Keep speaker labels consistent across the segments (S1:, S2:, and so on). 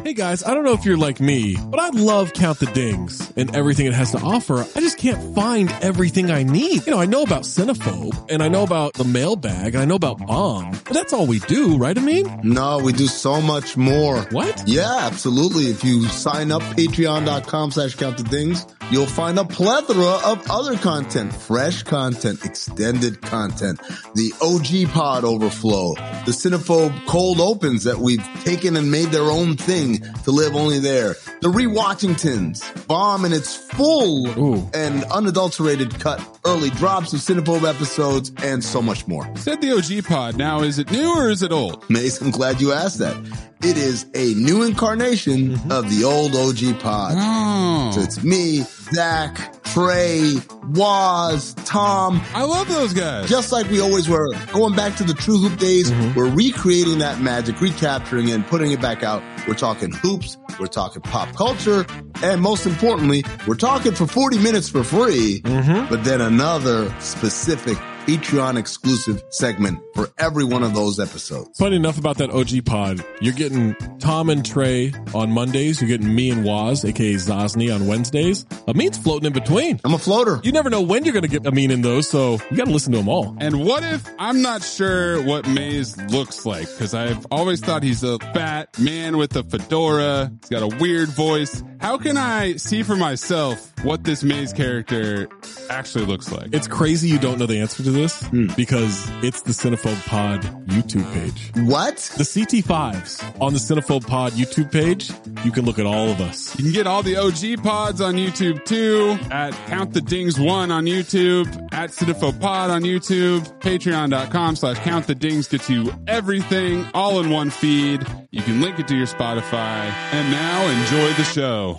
S1: Hey guys, I don't know if you're like me, but I love Count the Dings and everything it has to offer. I just can't find everything I need. You know, I know about Cinephobe, and I know about the mailbag, and I know about Bomb, but that's all we do, right, Amin?
S2: No, we do so much more.
S1: What?
S2: Yeah, absolutely. If you sign up, patreon.com/countthedings, you'll find a plethora of other content, fresh content, extended content, the OG pod overflow, the Cinephobe cold opens that we've taken and made their own thing to live only there, the Rewatchingtons, Bomb in its full and unadulterated cut, early drops of Cinephobe episodes, and so much more.
S3: Said the OG pod. Now, is it new or is it old?
S2: Mace, I'm glad you asked that. It is a new incarnation of the old OG pod.
S3: Oh.
S2: So it's me, Zach, Trey, Waz, Tom.
S3: I love those guys.
S2: Just like we always were. Going back to the True Hoop days, we're recreating that magic, recapturing it, and putting it back out. We're talking hoops, we're talking pop culture, and most importantly, we're talking for 40 minutes for free, but then another specific Patreon exclusive segment for every one of those episodes.
S1: Funny enough about that OG pod, you're getting Tom and Trey on Mondays. You're getting me and Waz, aka Zosny, on Wednesdays. Amin's floating in between.
S2: I'm a floater.
S1: You never know when you're going to get Amin in those, so you got to listen to them all.
S3: And what if I'm not sure what Maze looks like? Because I've always thought he's a fat man with a fedora. He's got a weird voice. How can I see for myself what this Maze character actually looks like?
S1: It's crazy you don't know the answer to this because it's the Cinephobe Pod YouTube page.
S2: What?
S1: The CT5s on the Cinephobe Pod YouTube page. You can look at all of us.
S3: You can get all the OG pods on YouTube too, at Count the Dings 1 on YouTube, at Cinephobe Pod on YouTube, patreon.com/Count the Dings gets you everything all in one feed. You can link it to your Spotify. And now enjoy the show.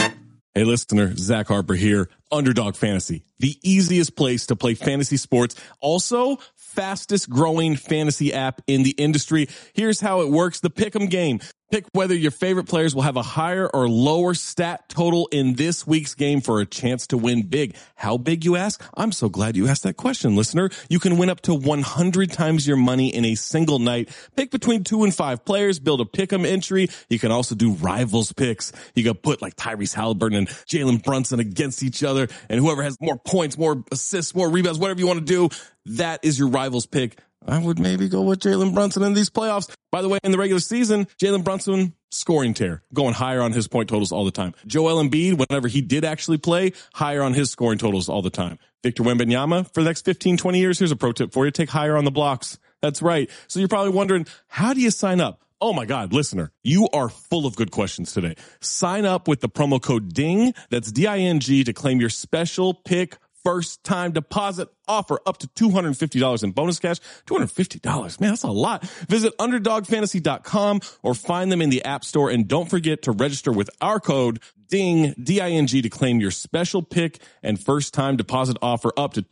S1: Hey listener, Zach Harper here. Underdog Fantasy, the easiest place to play fantasy sports. Also, fastest growing fantasy app in the industry. Here's how it works. The Pick'em game. Pick whether your favorite players will have a higher or lower stat total in this week's game for a chance to win big. How big, you ask? I'm so glad you asked that question, listener. You can win up to 100 times your money in a single night. Pick between 2 and 5 players, build a Pick'em entry. You can also do rivals picks. You can put like Tyrese Halliburton and Jalen Brunson against each other, and whoever has more points, more assists, more rebounds, whatever you want to do, that is your rivals pick. I would maybe go with Jalen Brunson in these playoffs. By the way, in the regular season, Jalen Brunson, scoring tear, going higher on his point totals all the time. Joel Embiid, whenever he did actually play, higher on his scoring totals all the time. Victor Wembanyama, for the next 15, 20 years, here's a pro tip for you. Take higher on the blocks. That's right. So you're probably wondering, how do you sign up? Oh my God, listener, you are full of good questions today. Sign up with the promo code DING, that's D-I-N-G, to claim your special pick first time deposit offer up to $250 in bonus cash. $250, man, that's a lot. Visit underdogfantasy.com or find them in the App Store. And don't forget to register with our code DING, D-I-N-G, to claim your special pick and first time deposit offer up to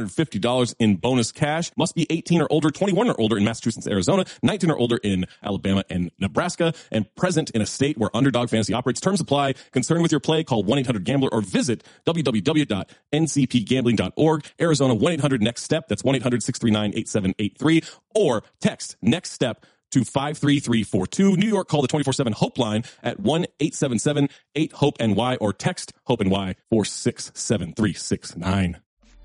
S1: $250 in bonus cash. Must be 18 or older, 21 or older in Massachusetts, Arizona, 19 or older in Alabama and Nebraska, and present in a state where Underdog Fantasy operates. Terms apply. Concerned with your play, call 1-800-GAMBLER or visit www.ncpgambling.org. Arizona 1-800-NEXT-STEP. That's 1-800-639-8783. Or text NEXT STEP to 53342. New York, call the 24/7 Hope line at 1-877-8-HOPE-NY or text HOPE-NY 467-369.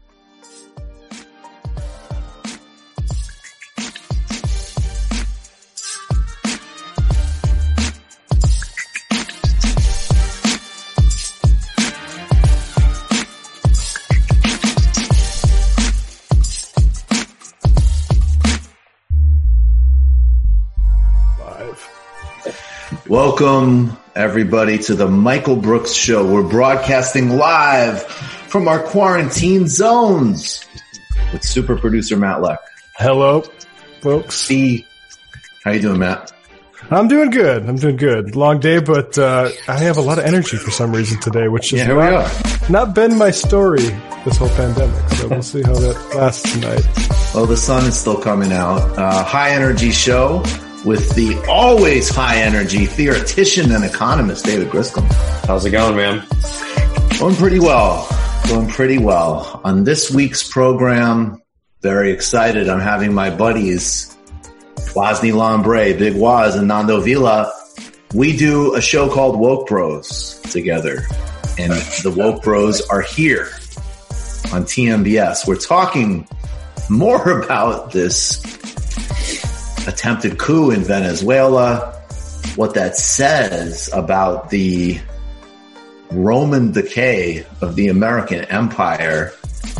S4: Welcome, everybody, to the Michael Brooks Show. We're broadcasting live from our quarantine zones with super producer Matt Leck.
S5: Hello, folks.
S4: How you doing, Matt?
S5: I'm doing good. Long day, but I have a lot of energy for some reason today, which has not been my story this whole pandemic. So we'll see how that lasts tonight.
S4: Well, the sun is still coming out. High energy show with the always high energy theoretician and economist, David Griscom.
S6: How's it going, man?
S4: Going pretty well. On this week's program, very excited. I'm having my buddies, Wosny Lambre, Big Waz, and Nando Vila, we do a show called Woke Bros together, and the Woke Bros are here on TMBS. We're talking more about this attempted coup in Venezuela, what that says about the Roman decay of the American empire,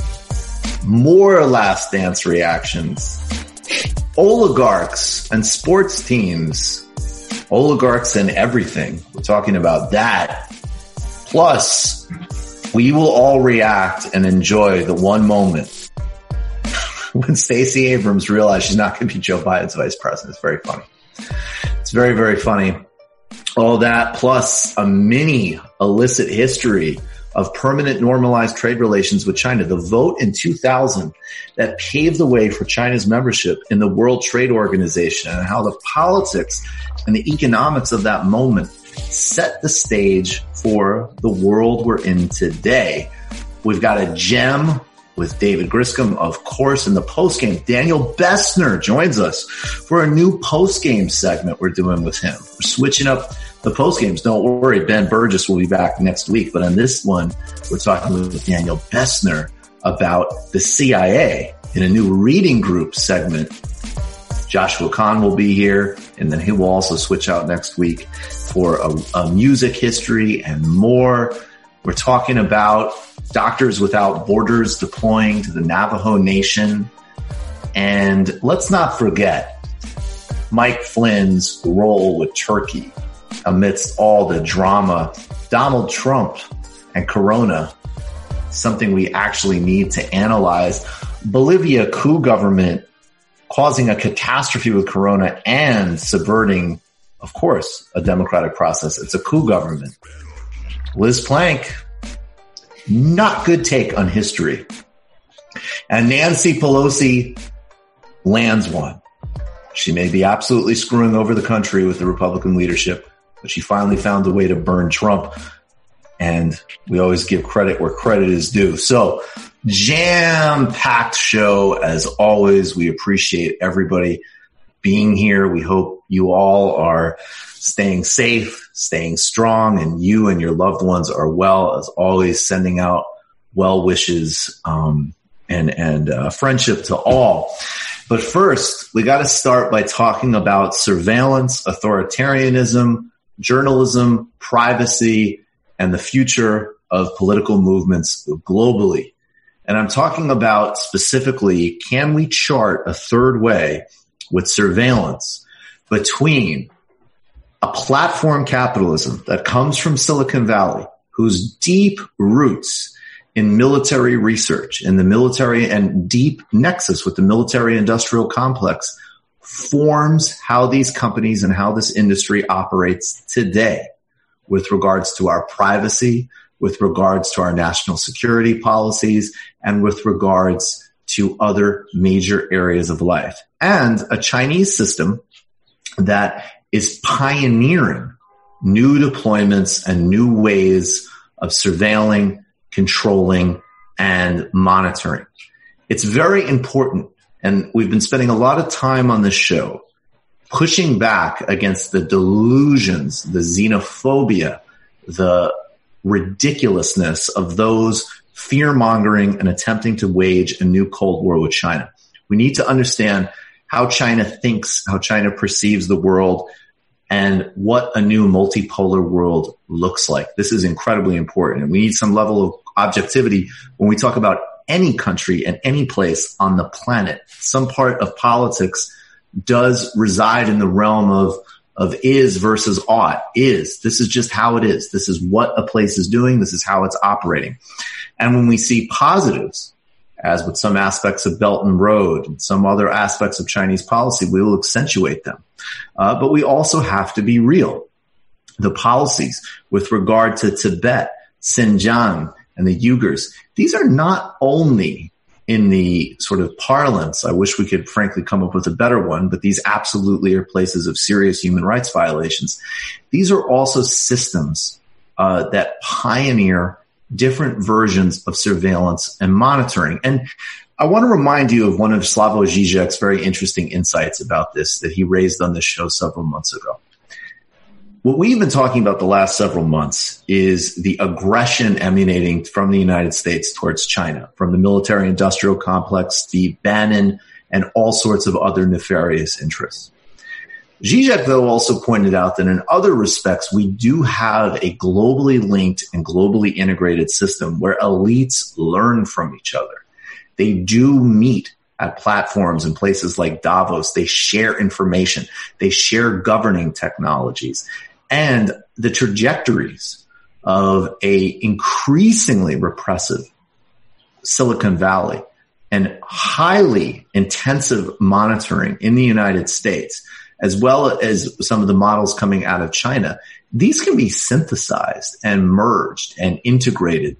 S4: more Last Dance reactions, oligarchs and sports teams, oligarchs and everything. We're talking about that. Plus, we will all react and enjoy the one moment when Stacey Abrams realized she's not going to be Joe Biden's vice president. It's very funny. It's very, very funny. All that plus a mini illicit history of permanent normalized trade relations with China. The vote in 2000 that paved the way for China's membership in the World Trade Organization, and how the politics and the economics of that moment set the stage for the world we're in today. We've got a gem with David Griscom, of course, in the postgame. Daniel Bessner joins us for a new postgame segment we're doing with him. We're switching up the postgames. Don't worry, Ben Burgess will be back next week. But on this one, we're talking with Daniel Bessner about the CIA in a new reading group segment. Joshua Kahn will be here, and then he will also switch out next week for a music history and more. We're talking about Doctors Without Borders deploying to the Navajo Nation. And let's not forget Mike Flynn's role with Turkey amidst all the drama. Donald Trump and Corona, something we actually need to analyze. Bolivia coup government causing a catastrophe with Corona and subverting, of course, a democratic process. It's a coup government. Liz Plank, not good take on history. And Nancy Pelosi lands one. She may be absolutely screwing over the country with the Republican leadership, but she finally found a way to burn Trump. And we always give credit where credit is due. So jam-packed show as always. We appreciate everybody being here. We hope you all are staying safe, staying strong, and you and your loved ones are well. As always, sending out well wishes and friendship to all. But first, we got to start by talking about surveillance, authoritarianism, journalism, privacy, and the future of political movements globally. And I'm talking about specifically, can we chart a third way with surveillance between a platform capitalism that comes from Silicon Valley, whose deep roots in military research, in the military and deep nexus with the military industrial complex, forms how these companies and how this industry operates today with regards to our privacy, with regards to our national security policies, and with regards to other major areas of life. And a Chinese system that is pioneering new deployments and new ways of surveilling, controlling, and monitoring. It's very important, and we've been spending a lot of time on this show pushing back against the delusions, the xenophobia, the ridiculousness of those fear-mongering and attempting to wage a new Cold War with China. We need to understand how China thinks, how China perceives the world, and what a new multipolar world looks like. This is incredibly important, and we need some level of objectivity when we talk about any country and any place on the planet. Some part of politics does reside in the realm of is versus ought. Is. This is just how it is. This is what a place is doing. This is how it's operating. And when we see positives, as with some aspects of Belt and Road and some other aspects of Chinese policy, we will accentuate them. But we also have to be real. The policies with regard to Tibet, Xinjiang, and the Uyghurs, these are not only in the sort of parlance, I wish we could frankly come up with a better one, but these absolutely are places of serious human rights violations. These are also systems that pioneer different versions of surveillance and monitoring. And I want to remind you of one of Slavoj Žižek's very interesting insights about this that he raised on this show several months ago. What we've been talking about the last several months is the aggression emanating from the United States towards China, from the military-industrial complex, Steve Bannon, and all sorts of other nefarious interests. Zizek, though, also pointed out that in other respects, we do have a globally linked and globally integrated system where elites learn from each other. They do meet at platforms in places like Davos. They share information. They share governing technologies. And the trajectories of a increasingly repressive Silicon Valley and highly intensive monitoring in the United States, as well as some of the models coming out of China, these can be synthesized and merged and integrated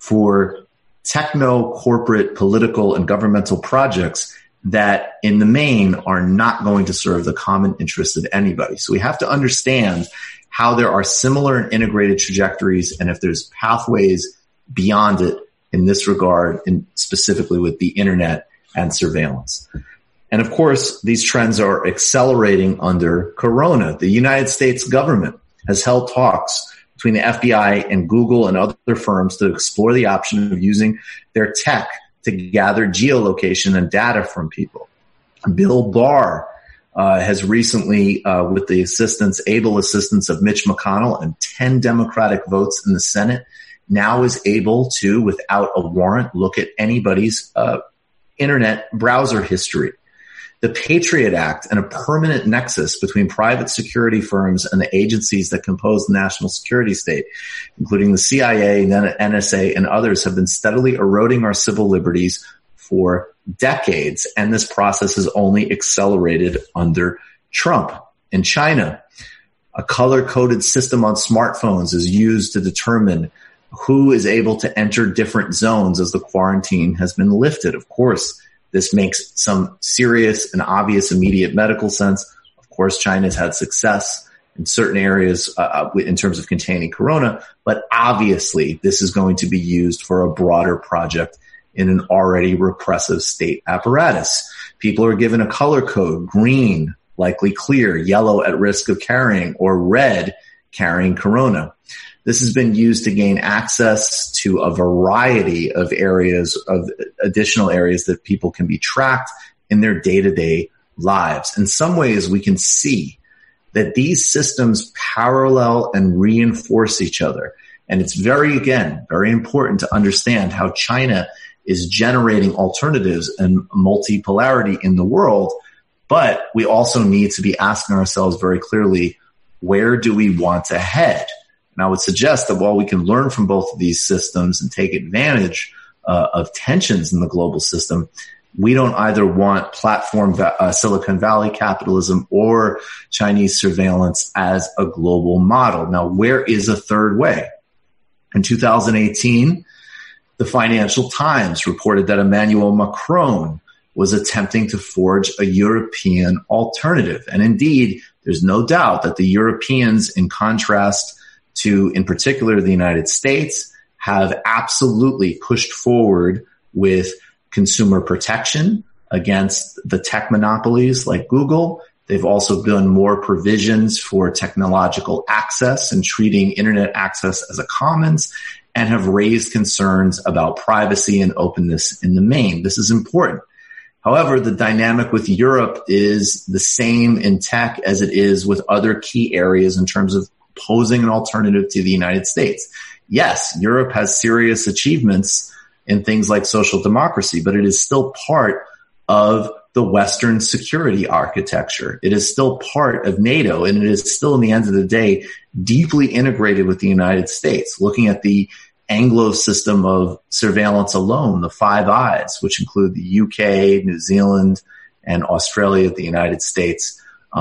S4: for techno, corporate, political, and governmental projects that in the main are not going to serve the common interest of anybody. So we have to understand how there are similar and integrated trajectories, and if there's pathways beyond it in this regard, and specifically with the internet and surveillance. And of course, these trends are accelerating under Corona. The United States government has held talks between the FBI and Google and other firms to explore the option of using their tech to gather geolocation and data from people. Bill Barr has recently, with the able assistance of Mitch McConnell and 10 Democratic votes in the Senate, now is able to, without a warrant, look at anybody's internet browser history. The Patriot Act and a permanent nexus between private security firms and the agencies that compose the national security state, including the CIA, NSA, and others, have been steadily eroding our civil liberties for decades, and this process has only accelerated under Trump. In China, a color-coded system on smartphones is used to determine who is able to enter different zones as the quarantine has been lifted. Of course, this makes some serious and obvious immediate medical sense. Of course, China's had success in certain areas in terms of containing corona, but obviously this is going to be used for a broader project in an already repressive state apparatus. People are given a color code: green, likely clear; yellow, at risk of carrying; or red, carrying corona. This has been used to gain access to a variety of areas, of additional areas that people can be tracked in their day-to-day lives. In some ways, we can see that these systems parallel and reinforce each other. And it's very important to understand how China is generating alternatives and multipolarity in the world. But we also need to be asking ourselves very clearly, where do we want to head? And I would suggest that while we can learn from both of these systems and take advantage of tensions in the global system, we don't either want platform Silicon Valley capitalism or Chinese surveillance as a global model. Now, where is a third way? In 2018, the Financial Times reported that Emmanuel Macron was attempting to forge a European alternative. And indeed, there's no doubt that the Europeans, in contrast to, in particular, the United States, have absolutely pushed forward with consumer protection against the tech monopolies like Google. They've also done more provisions for technological access and treating internet access as a commons, and have raised concerns about privacy and openness in the main. This is important. However, the dynamic with Europe is the same in tech as it is with other key areas in terms of posing an alternative to the United States. Yes, Europe has serious achievements in things like social democracy, but it is still part of the Western security architecture. It is still part of NATO, and it is still, in the end of the day, deeply integrated with the United States. Looking at the Anglo system of surveillance alone, the Five Eyes, which include the UK, New Zealand, and Australia, the United States,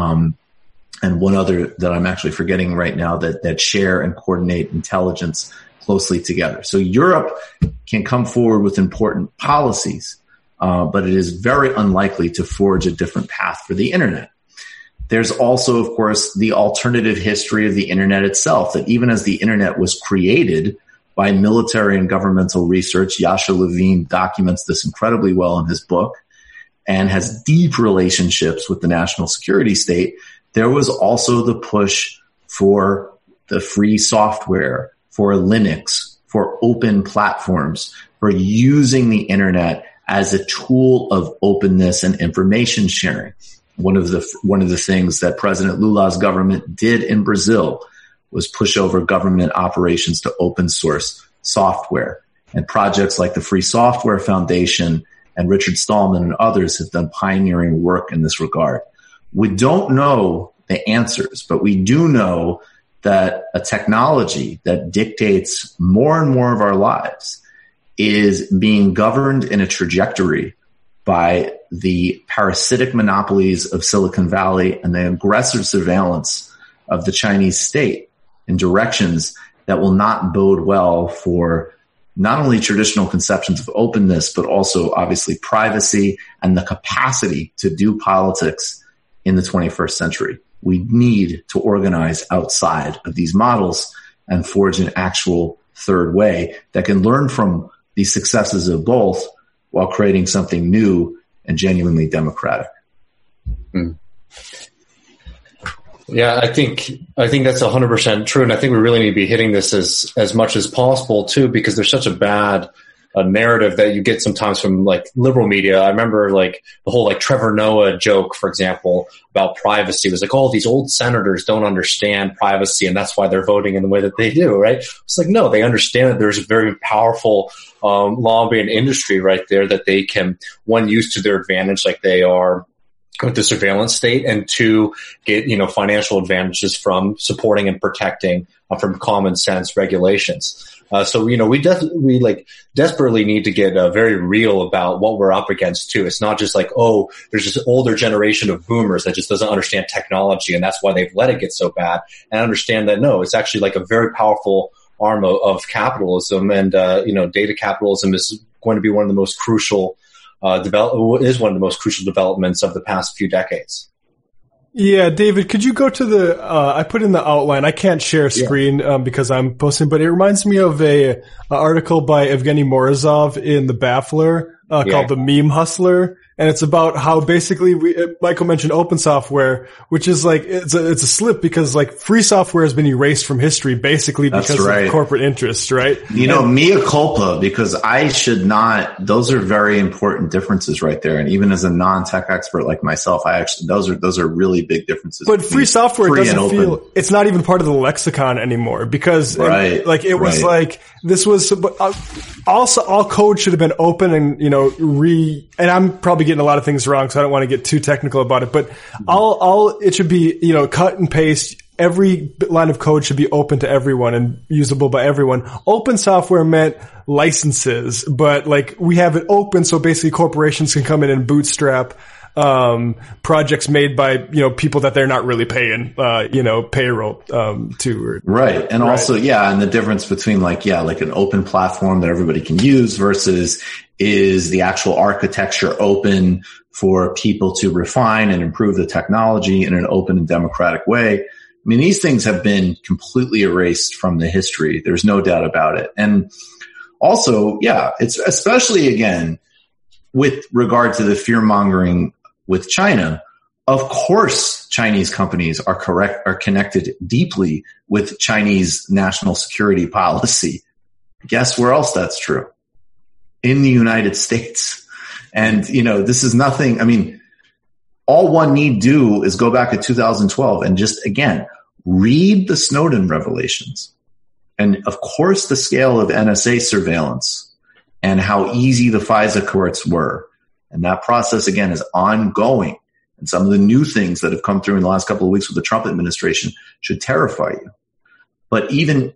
S4: and one other that I'm actually forgetting right now, that share and coordinate intelligence closely together. So Europe can come forward with important policies, but it is very unlikely to forge a different path for the internet. There's also, of course, the alternative history of the internet itself, that even as the internet was created by military and governmental research, Yasha Levine documents this incredibly well in his book, and has deep relationships with the national security state, there was also the push for the free software, for Linux, for open platforms, for using the internet as a tool of openness and information sharing. One of the things that President Lula's government did in Brazil was push over government operations to open source software. And projects like the Free Software Foundation and Richard Stallman and others have done pioneering work in this regard. We don't know the answers, but we do know that a technology that dictates more and more of our lives is being governed in a trajectory by the parasitic monopolies of Silicon Valley and the aggressive surveillance of the Chinese state in directions that will not bode well for not only traditional conceptions of openness, but also obviously privacy and the capacity to do politics in the 21st century. We need to organize outside of these models and forge an actual third way that can learn from the successes of both while creating something new and genuinely democratic.
S6: Yeah, I think that's 100% true. And I think we really need to be hitting this as much as possible too, because there's such a bad narrative that you get sometimes from like liberal media. I remember like the whole like Trevor Noah joke, for example, about privacy. It was like, oh, these old senators don't understand privacy and that's why they're voting in the way that they do, right? It's like, no, they understand that there's a very powerful lobbying industry right there that they can, one, use to their advantage like they are with the surveillance state, and two, get, financial advantages from supporting and protecting from common sense regulations. So we desperately need to get very real about what we're up against too. It's not just like, oh, there's this older generation of boomers that just doesn't understand technology and that's why they've let it get so bad. And understand that no, it's actually like a very powerful arm of capitalism, and data capitalism is going to be one of the most crucial developments of the past few decades.
S5: Yeah, David, could you go to I put in the outline. I can't share screen because I'm posting, but it reminds me of an article by Evgeny Morozov in The Baffler called The Meme Hustler. And it's about how basically Michael mentioned open software, which is like, it's a slip because like free software has been erased from history basically because of corporate interests, right?
S4: Mea culpa, because I should not, those are very important differences right there. And even as a non-tech expert like myself, those are really big differences.
S5: But free software doesn't feel, it's not even part of the lexicon anymore because was like, this was, also all code should have been open and, and I'm probably getting a lot of things wrong, so I don't want to get too technical about it, but it should be, cut and paste. Every line of code should be open to everyone and usable by everyone. Open software meant licenses, but like we have it open so basically corporations can come in and bootstrap projects made by, people that they're not really paying, payroll, to.
S4: Right. And also, and the difference between like an open platform that everybody can use versus is the actual architecture open for people to refine and improve the technology in an open and democratic way. I mean, these things have been completely erased from the history. There's no doubt about it. And also, it's especially again, with regard to the fear mongering with China, of course, Chinese companies are connected deeply with Chinese national security policy. Guess where else that's true? In the United States. And, this is nothing. I mean, all one need do is go back to 2012 and just, again, read the Snowden revelations. And of course, the scale of NSA surveillance and how easy the FISA courts were. And that process, again, is ongoing. And some of the new things that have come through in the last couple of weeks with the Trump administration should terrify you. But even,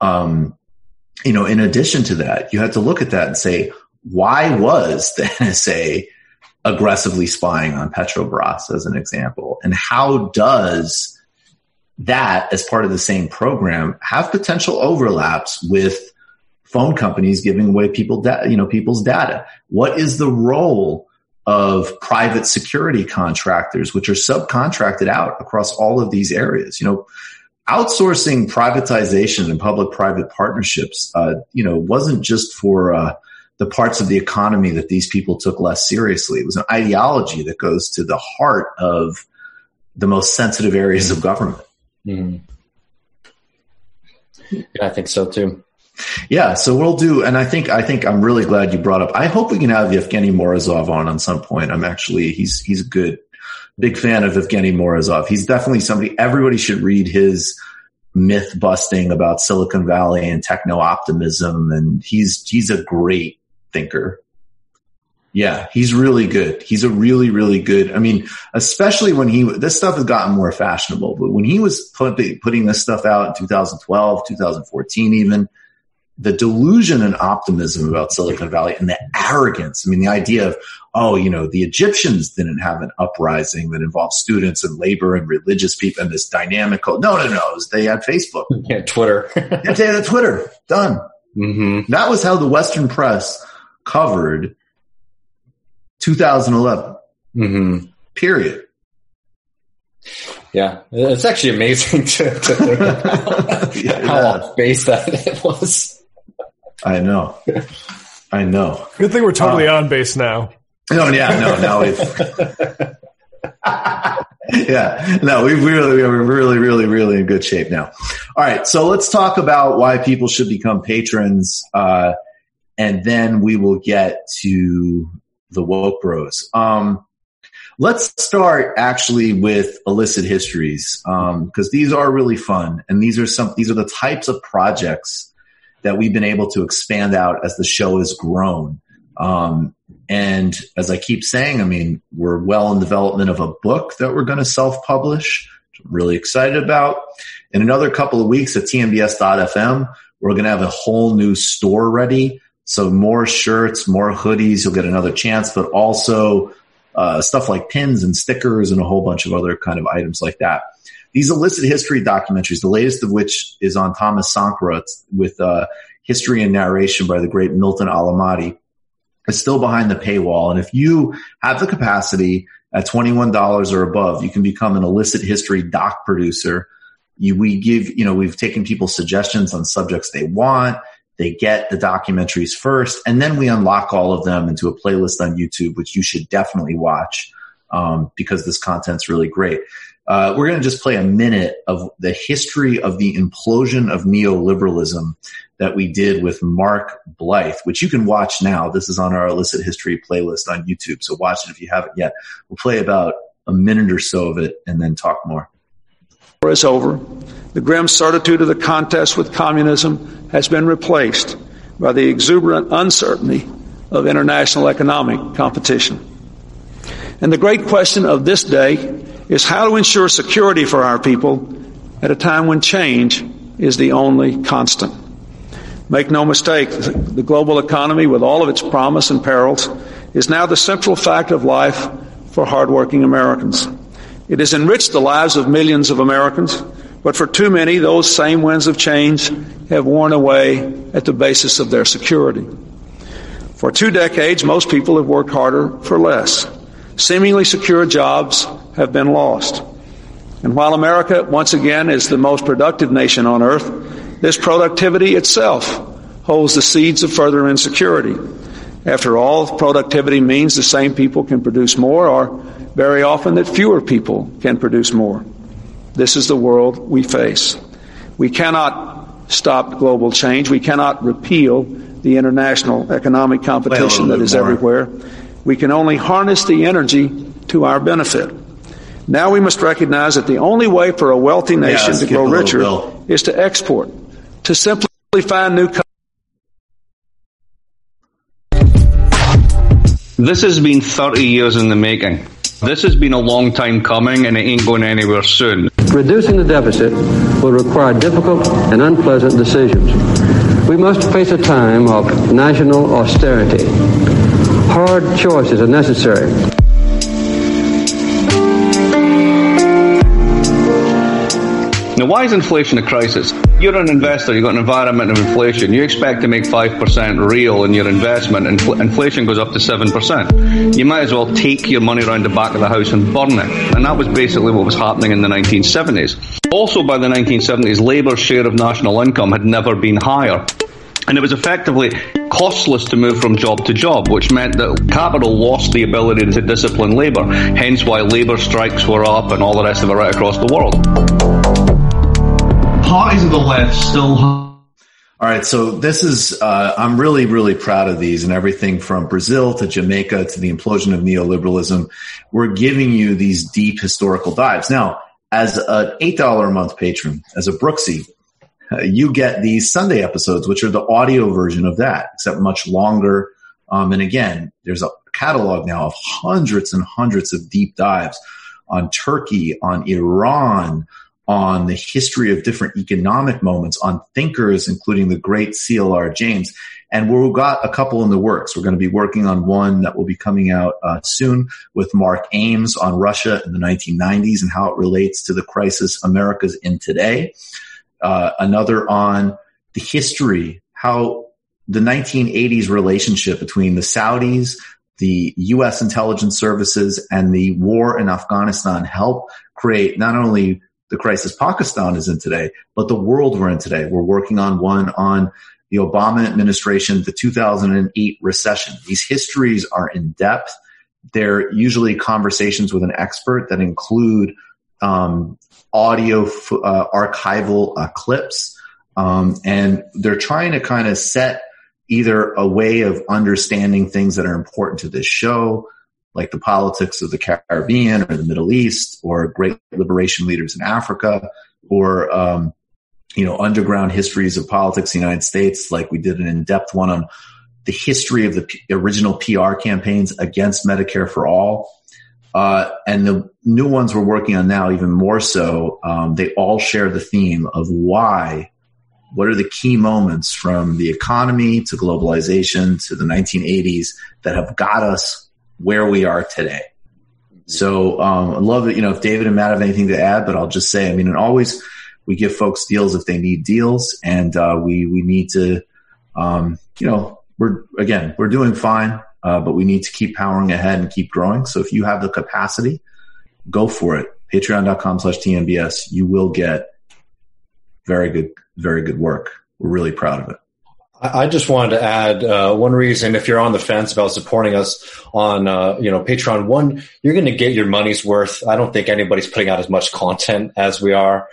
S4: in addition to that, you have to look at that and say, why was the NSA aggressively spying on Petrobras as an example? And how does that, as part of the same program, have potential overlaps with phone companies giving away people's data? What is the role of private security contractors, which are subcontracted out across all of these areas? Outsourcing privatization and public-private partnerships, wasn't just for the parts of the economy that these people took less seriously. It was an ideology that goes to the heart of the most sensitive areas of government.
S6: Mm-hmm. Yeah, I think so too.
S4: Yeah, so we'll do, and I think I'm really glad you brought up. I hope we can have Yevgeny Morozov on some point. He's a good, big fan of Yevgeny Morozov. He's definitely somebody, everybody should read his myth busting about Silicon Valley and techno optimism, and he's a great thinker. Yeah, he's really good. He's a really, really good. I mean, especially when this stuff has gotten more fashionable, but when he was putting this stuff out in 2012, 2014 even, the delusion and optimism about Silicon Valley and the arrogance. I mean, the idea of, the Egyptians didn't have an uprising that involved students and labor and religious people and this dynamic. No. They had Facebook.
S6: Yeah, Twitter.
S4: They had Twitter. Done. Mm-hmm. That was how the Western press covered 2011. Mm-hmm. Period.
S6: Yeah, it's actually amazing to think about how off base that it was.
S4: I know.
S5: Good thing we're totally on base now.
S4: Now we've we're really in good shape now. All right, so let's talk about why people should become patrons, and then we will get to the woke bros. Let's start actually with illicit histories, because these are really fun, and these are the types of projects that we've been able to expand out as the show has grown. And as I keep saying, I mean, we're well in development of a book that we're going to self-publish, which I'm really excited about. In another couple of weeks at tmbs.fm, we're going to have a whole new store ready. So more shirts, more hoodies, you'll get another chance, but also stuff like pins and stickers and a whole bunch of other kind of items like that. These illicit history documentaries, the latest of which is on Thomas Sankara with history and narration by the great Milton Alamati, is still behind the paywall. And if you have the capacity at $21 or above, you can become an illicit history doc producer. We've taken people's suggestions on subjects they want. They get the documentaries first, and then we unlock all of them into a playlist on YouTube, which you should definitely watch because this content's really great. We're going to just play a minute of the history of the implosion of neoliberalism that we did with Mark Blythe, which you can watch now. This is on our illicit history playlist on YouTube, so watch it if you haven't yet. We'll play about a minute or so of it and then talk more.
S7: Is over. The grim certitude of the contest with communism has been replaced by the exuberant uncertainty of international economic competition. And the great question of this day is how to ensure security for our people at a time when change is the only constant. Make no mistake, the global economy, with all of its promise and perils, is now the central fact of life for hardworking Americans. It has enriched the lives of millions of Americans, but for too many, those same winds of change have worn away at the basis of their security. For 2 decades, most people have worked harder for less. Seemingly secure jobs have been lost. And while America, once again, is the most productive nation on earth, this productivity itself holds the seeds of further insecurity. After all, productivity means the same people can produce more, or very often that fewer people can produce more. This is the world we face. We cannot stop global change. We cannot repeal the international economic competition that is everywhere. We can only harness the energy to our benefit. Now we must recognize that the only way for a wealthy nation to grow richer is to export, to simply find new countries.
S8: This has been 30 years in the making. This has been a long time coming, and it ain't going anywhere soon.
S9: Reducing the deficit will require difficult and unpleasant decisions. We must face a time of national austerity. Hard choices are necessary.
S8: Now, why is inflation a crisis? You're an investor, you've got an environment of inflation. You expect to make 5% real in your investment, and inflation goes up to 7%. You might as well take your money around the back of the house and burn it. And that was basically what was happening in the 1970s. Also, by the 1970s, Labour's share of national income had never been higher. And it was effectively costless to move from job to job, which meant that capital lost the ability to discipline labour, hence why labour strikes were up and all the rest of it right across the world. parties of the left still.
S4: All right, so this is, I'm really, really proud of these, and everything from Brazil to Jamaica to the implosion of neoliberalism. We're giving you these deep historical dives. Now, as an $8 a month patron, as a Brooksy, you get these Sunday episodes, which are the audio version of that, except much longer. And again, there's a catalog now of hundreds and hundreds of deep dives on Turkey, on Iran, on the history of different economic moments, on thinkers, including the great CLR James. And we've got a couple in the works. We're going to be working on one that will be coming out soon with Mark Ames on Russia in the 1990s and how it relates to the crisis America's in today. Another on the history, how the 1980s relationship between the Saudis, the U.S. intelligence services, and the war in Afghanistan helped create not only the crisis Pakistan is in today, but the world we're in today. We're working on one on the Obama administration, the 2008 recession. These histories are in depth. They're usually conversations with an expert that include audio archival clips, and they're trying to kind of set either a way of understanding things that are important to this show, like the politics of the Caribbean or the Middle East, or great liberation leaders in Africa, or underground histories of politics in the United States, like we did an in-depth one on the history of the original PR campaigns against Medicare for All. And the new ones we're working on now, even more so, they all share the theme of what are the key moments from the economy to globalization to the 1980s that have got us where we are today. So I love it. If David and Matt have anything to add, but I'll just say, and always we give folks deals if they need deals, and we need to, we're doing fine, but we need to keep powering ahead and keep growing. So if you have the capacity, go for it. Patreon.com/TMBS. You will get very good work. We're really proud of it.
S6: I just wanted to add one reason, if you're on the fence about supporting us on Patreon. One, you're going to get your money's worth. I don't think anybody's putting out as much content as we are.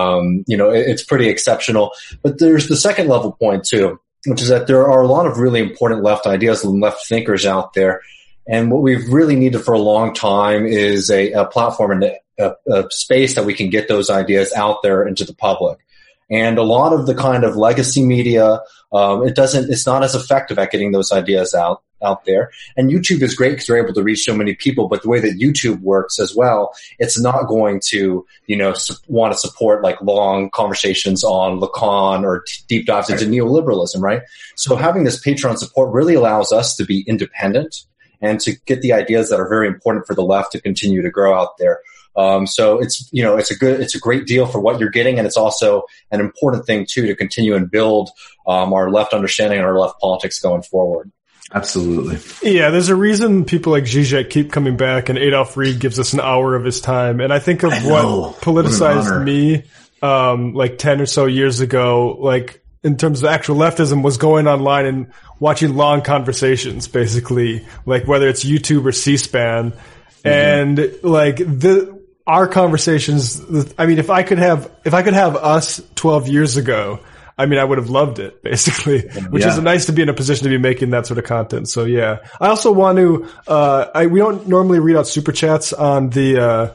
S6: It's pretty exceptional. But there's the second level point too, which is that there are a lot of really important left ideas and left thinkers out there. And what we've really needed for a long time is a platform and a space that we can get those ideas out there into the public. And a lot of the kind of legacy media, it's not as effective at getting those ideas out there. And YouTube is great because they're able to reach so many people, but the way that YouTube works as well, it's not going to, want to support like long conversations on Lacan or deep dives into neoliberalism, right? So having this Patreon support really allows us to be independent and to get the ideas that are very important for the left to continue to grow out there. So it's a great deal for what you're getting. And it's also an important thing too, to continue and build, our left understanding and our left politics going forward.
S4: Absolutely.
S5: Yeah. There's a reason people like Zizek keep coming back, and Adolf Reed gives us an hour of his time. And I think of what politicized me, like 10 or so years ago, like in terms of actual leftism, was going online and watching long conversations, basically, like whether it's YouTube or C-SPAN. Mm-hmm. And like our conversations, if I could have us 12 years ago, I would have loved it, basically, which is nice to be in a position to be making that sort of content. So yeah, I also want to, we don't normally read out super chats on the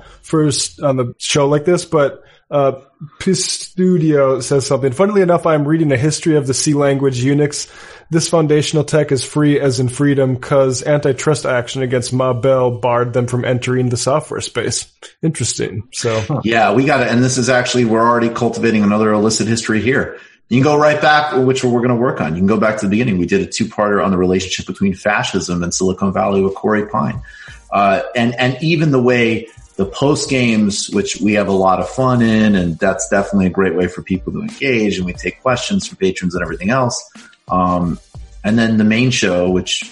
S5: show like this, but, Piss Studio says something. Funnily enough, I'm reading a history of the C language Unix. This foundational tech is free as in freedom because antitrust action against Ma Bell barred them from entering the software space. Interesting. So
S4: yeah, we got it. And this is actually, we're already cultivating another illicit history here. You can go right back, which we're going to work on. You can go back to the beginning. We did a 2-parter on the relationship between fascism and Silicon Valley with Corey Pine. And even the way the post games, which we have a lot of fun in, and that's definitely a great way for people to engage, and we take questions from patrons and everything else. And then the main show, which,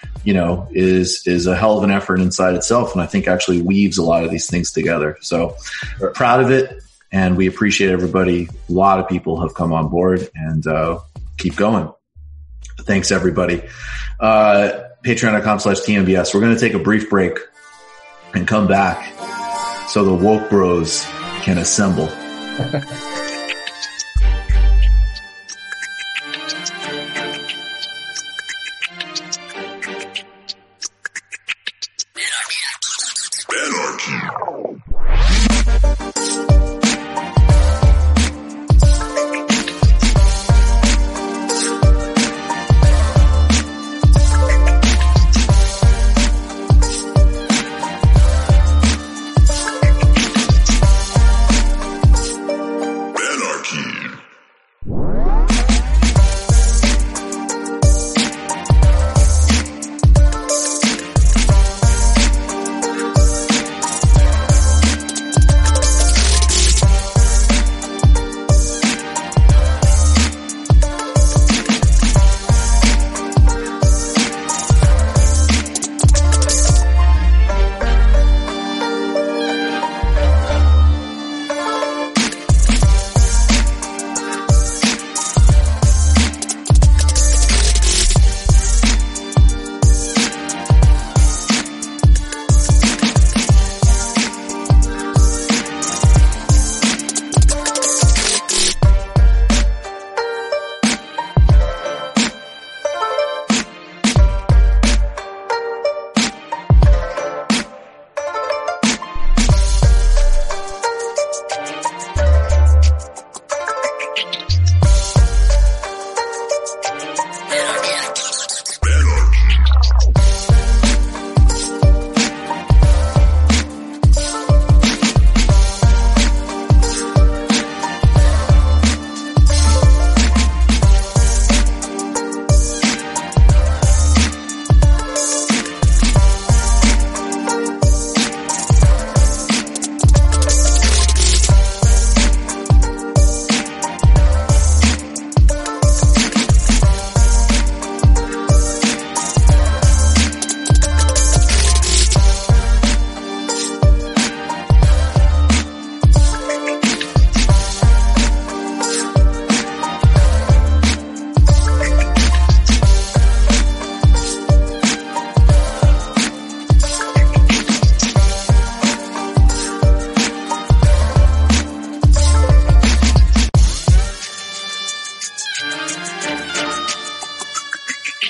S4: is a hell of an effort inside itself. And I think actually weaves a lot of these things together. So we're proud of it, and we appreciate everybody. A lot of people have come on board, and keep going. Thanks everybody. Patreon.com/TMBS. We're going to take a brief break and come back so the woke bros can assemble.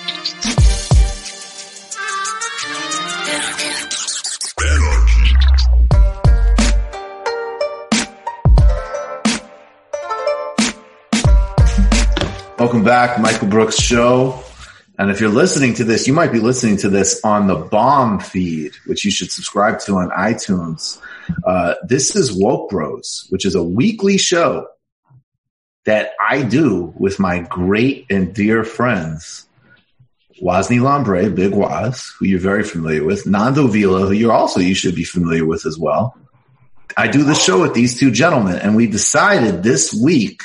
S4: Welcome back, Michael Brooks Show. And if you're listening to this, you might be listening to this on the Bomb feed, which you should subscribe to on iTunes. This is Woke Bros, which is a weekly show that I do with my great and dear friends, Wosny Lambre, Big Woz, who you're very familiar with, Nando Vila, who you should be familiar with as well. I do the show with these two gentlemen, and we decided this week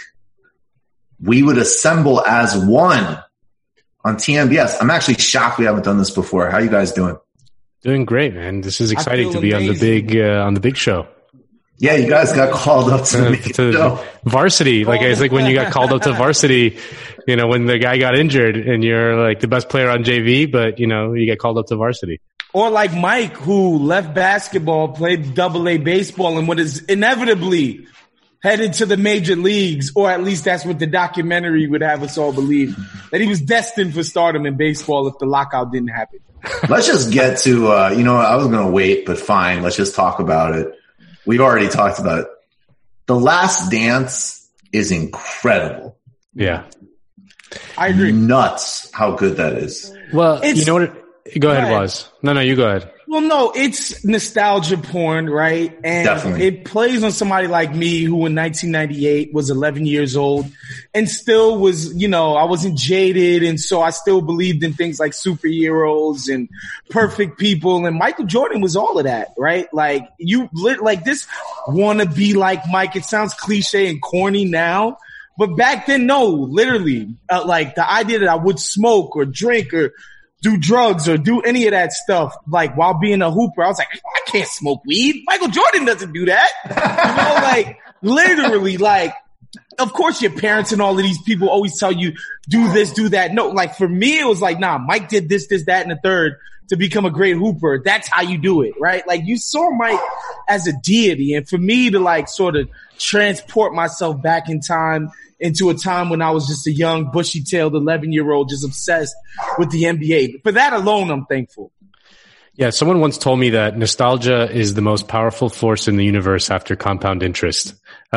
S4: we would assemble as one on TMBS. I'm actually shocked we haven't done this before. How you guys doing?
S10: Doing great, man. This is exciting to be amazing on the big show.
S4: Yeah, you guys got called up to the show.
S10: Varsity. Like, it's like when you got called up to varsity, you know, when the guy got injured and you're like the best player on JV, but you know, you get called up to varsity.
S11: Or like Mike, who left basketball, played AA baseball, and what is inevitably headed to the major leagues, or at least that's what the documentary would have us all believe, that he was destined for stardom in baseball if the lockout didn't happen.
S4: Let's just get to, I was going to wait, but fine. Let's just talk about it. We've already talked about it. The Last Dance is incredible.
S10: Yeah.
S11: I agree.
S4: Nuts how good that is.
S10: Well, you know what? Go ahead, Woz. No, you go ahead.
S11: Well, no, it's nostalgia porn, right? And
S4: definitely.
S11: It plays on somebody like me who in 1998 was 11 years old and still was, I wasn't jaded. And so I still believed in things like superheroes and perfect people. And Michael Jordan was all of that, right? Like this wanna be like Mike. It sounds cliche and corny now, but back then, no, literally, like the idea that I would smoke or drink or do drugs or do any of that stuff, like while being a hooper, I was like, I can't smoke weed. Michael Jordan doesn't do that. Literally, of course your parents and all of these people always tell you, do this, do that. No, like for me, it was like, nah, Mike did this, that, and the third to become a great hooper. That's how you do it, right? Like you saw Mike as a deity. And for me to sort of transport myself back in time into a time when I was just a young, bushy-tailed 11-year-old just obsessed with the NBA. For that alone, I'm thankful.
S10: Yeah, someone once told me that nostalgia is the most powerful force in the universe after compound interest.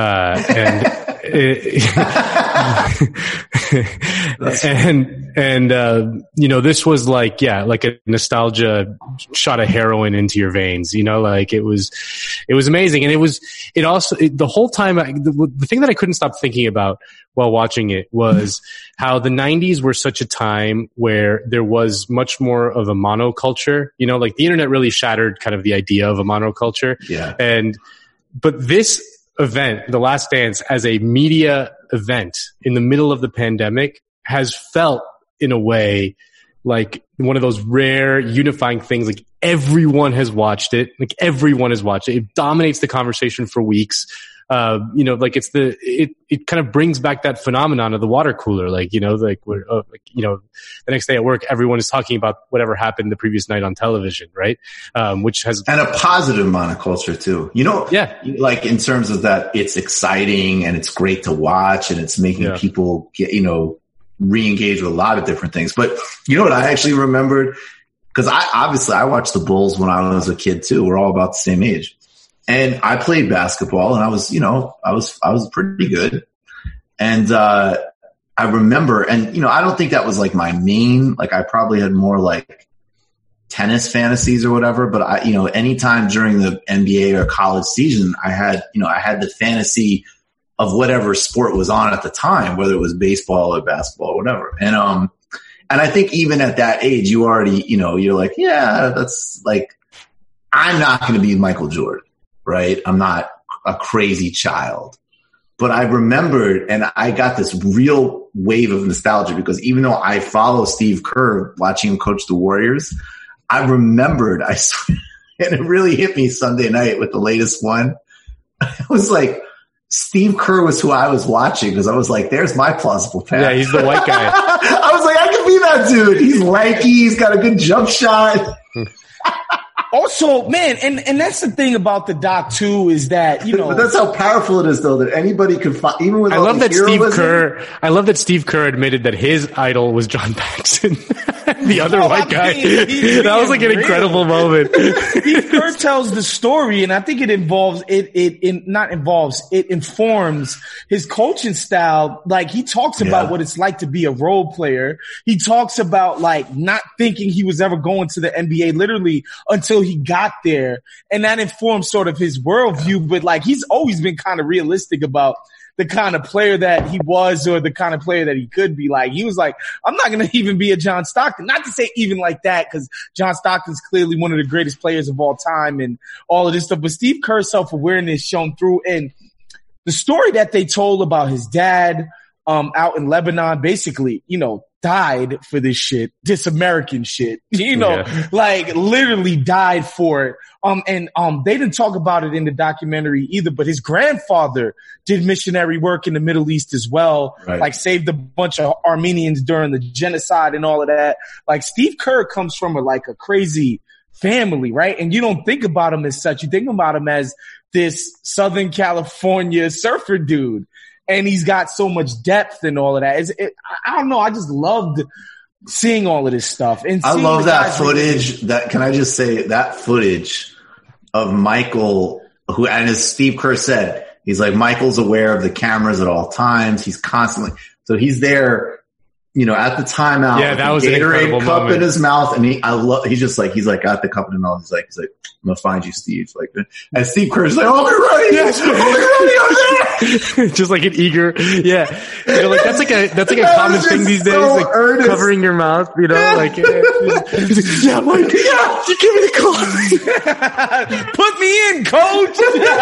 S10: This was like a nostalgia shot of heroin into your veins, it was amazing. And the whole time, the thing that I couldn't stop thinking about while watching it was how the 90s were such a time where there was much more of a monoculture, like the internet really shattered kind of the idea of a monoculture.
S4: Yeah.
S10: But this event, The Last Dance, as a media event in the middle of the pandemic has felt in a way like one of those rare unifying things. Like everyone has watched it. It dominates the conversation for weeks. It kind of brings back that phenomenon of the water cooler. The next day at work, everyone is talking about whatever happened the previous night on television, right?
S4: And a positive monoculture too, like in terms of that, it's exciting and it's great to watch and it's making people get, re-engage with a lot of different things. But you know what I actually remembered? Cause I watched the Bulls when I was a kid too. We're all about the same age. And I played basketball and I was pretty good. And, I remember, and, I don't think that was like my main, like I probably had more like tennis fantasies or whatever, but anytime during the NBA or college season, I had the fantasy of whatever sport was on at the time, whether it was baseball or basketball or whatever. And I think even at that age, you already, you're like, yeah, that's like, I'm not going to be Michael Jordan. Right? I'm not a crazy child. But I remembered, and I got this real wave of nostalgia because even though I follow Steve Kerr, watching him coach the Warriors, I remembered, I swear, and it really hit me Sunday night with the latest one. I was like, Steve Kerr was who I was watching because I was like, there's my plausible path.
S10: Yeah, he's the white guy.
S4: I was like, I could be that dude. He's lanky. He's got a good jump shot.
S11: Also, man, and that's the thing about the doc too is that,
S4: But that's how powerful it is though, that anybody could find, even with
S10: I love that Steve Kerr admitted that his idol was John Paxson. the other white guy. That was like an incredible moment.
S11: Steve Kerr tells the story, and I think it informs his coaching style. Like, he talks about what it's like to be a role player. He talks about like not thinking he was ever going to the NBA literally until he got there. And that informs sort of his worldview. But like, he's always been kind of realistic about the kind of player that he was or the kind of player that he could be. Like, he was like, I'm not going to even be a John Stockton. Not to say even like that, because John Stockton's clearly one of the greatest players of all time and all of this stuff. But Steve Kerr's self-awareness shone through. And the story that they told about his dad out in Lebanon, basically, you know, died for this shit, this American shit, you know, like literally died for it. And they didn't talk about it in the documentary either, but his grandfather did missionary work in the Middle East as well, like saved a bunch of Armenians during the genocide and all of that. Like, Steve Kerr comes from a crazy family, right? And you don't think about him as such. You think about him as this Southern California surfer dude. And he's got so much depth and all of that. I don't know. I just loved seeing all of this stuff. And
S4: I love that footage. Can I just say that footage of Michael, who, and as Steve Kerr said, he's like, Michael's aware of the cameras at all times. He's constantly, so he's there, you know, at the timeout.
S10: Yeah, that was an incredible
S4: Gatorade cup
S10: moment.
S4: in his mouth. And he's like, got the cup in his mouth. He's like, I'm going to find you, Steve. Like, and Steve Kerr's like, I'll be ready. Yes, I'll be ready.
S10: Just like an eager, you know, like that's like a common thing these days, like earnest. Covering your mouth, you know, like, he's like, yeah, Mike, you give me the call.
S11: Put me in, coach.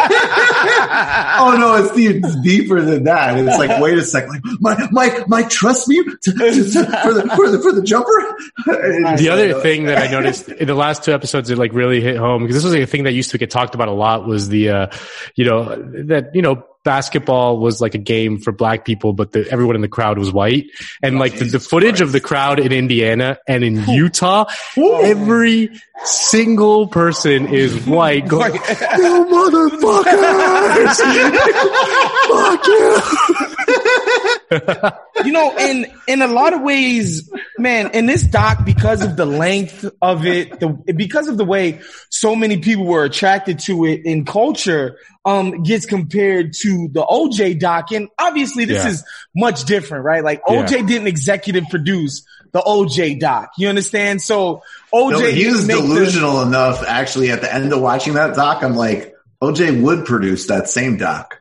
S4: Oh no, it's deeper than that. It's like, wait a second, like, Mike, trust me for the jumper.
S10: The other thing that I noticed in the last two episodes that like really hit home, because this was like a thing that used to get talked about a lot, was the, basketball was like a game for black people, but everyone in the crowd was white. And like the footage of the crowd in Indiana and in Utah, every single person is white going, you motherfuckers! Fuck you!
S11: You know, in a lot of ways, man, in this doc, because of the length of it, because of the way so many people were attracted to it in culture, gets compared to the OJ doc. And obviously this is much different, right? Like OJ didn't executive produce the OJ doc. You understand? So OJ,
S4: he was delusional enough, actually, at the end of watching that doc, I'm like, OJ would produce that same doc.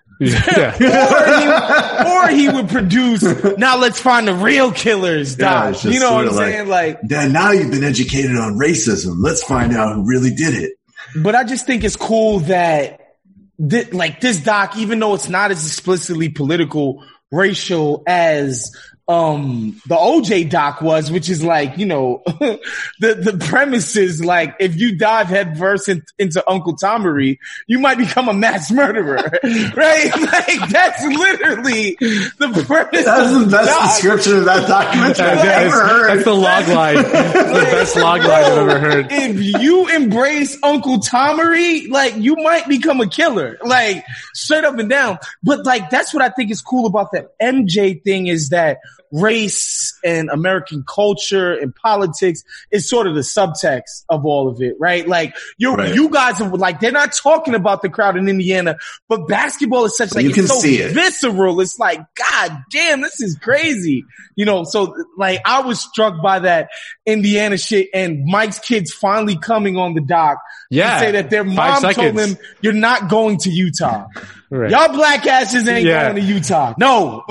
S11: Or he would produce, now let's find the real killers, doc. You know what I'm saying? Like,
S4: Dad, now you've been educated on racism. Let's find out who really did it.
S11: But I just think it's cool that this doc, even though it's not as explicitly political, racial as the OJ doc was, which is like, you know, the premise is like, if you dive headfirst into Uncle Tomery, you might become a mass murderer, right? Like, that's literally the premise.
S4: That's the best description of that documentary I've ever heard.
S10: That's the log line. That's the best log line I've ever heard.
S11: If you embrace Uncle Tomery, like, you might become a killer, like, straight up and down. But like, that's what I think is cool about that MJ thing, is that race and American culture and politics is sort of the subtext of all of it, right? Like, you guys are like, they're not talking about the crowd in Indiana, but basketball is such like,
S4: you can
S11: it's so
S4: see it.
S11: visceral. It's like, God damn, this is crazy. You know, so like, I was struck by that Indiana shit, and Mike's kids finally coming on the dock to say that their mom told them, you're not going to Utah. Right. Y'all black asses ain't going to Utah. No.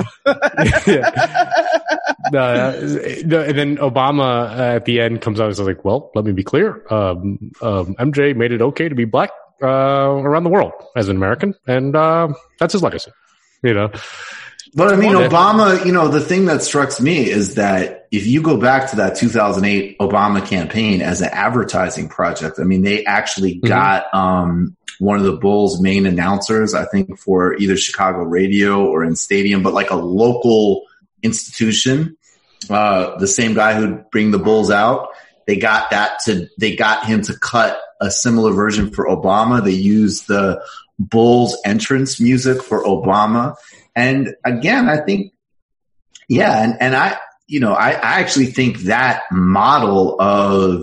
S10: And then Obama at the end comes out and says like, well, let me be clear. MJ made it okay to be black around the world as an American, and that's his legacy, you know.
S4: But I mean, Obama, you know, the thing that struck me is that if you go back to that 2008 Obama campaign as an advertising project, I mean, they actually got one of the Bulls' main announcers, I think, for either Chicago radio or in Stadium, but like a local institution, the same guy who'd bring the Bulls out. They got him to cut a similar version for Obama. They used the Bulls entrance music for Obama. And again, I think, and I actually think that model of,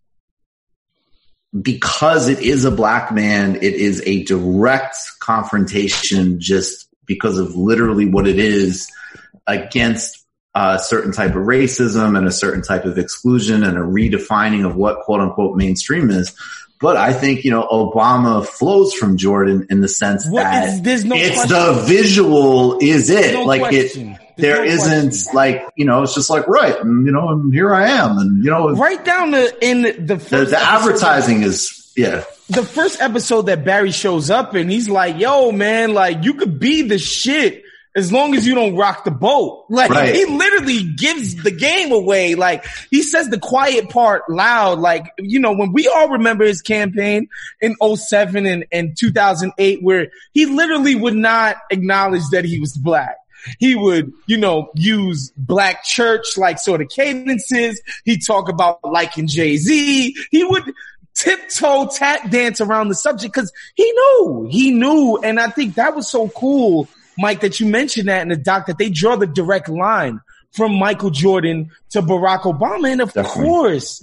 S4: because it is a black man, it is a direct confrontation just because of literally what it is against a certain type of racism and a certain type of exclusion and a redefining of what quote unquote mainstream is. But I think, Obama flows from Jordan in the sense that the visual is it. There isn't like, it's just like, right. And here I am. And,
S11: right down in the first
S4: the advertising is, yeah.
S11: The first episode that Barry shows up and he's like, yo, man, like you could be the shit as long as you don't rock the boat. Like he literally gives the game away. Like he says the quiet part loud. Like, when we all remember his campaign in 2007 and 2008, where he literally would not acknowledge that he was black. He would, use black church like sort of cadences. He'd talk about liking Jay-Z. He would tiptoe tap dance around the subject because he knew. And I think that was so cool, Mike, that you mentioned that in the doc, that they draw the direct line from Michael Jordan to Barack Obama. And of course,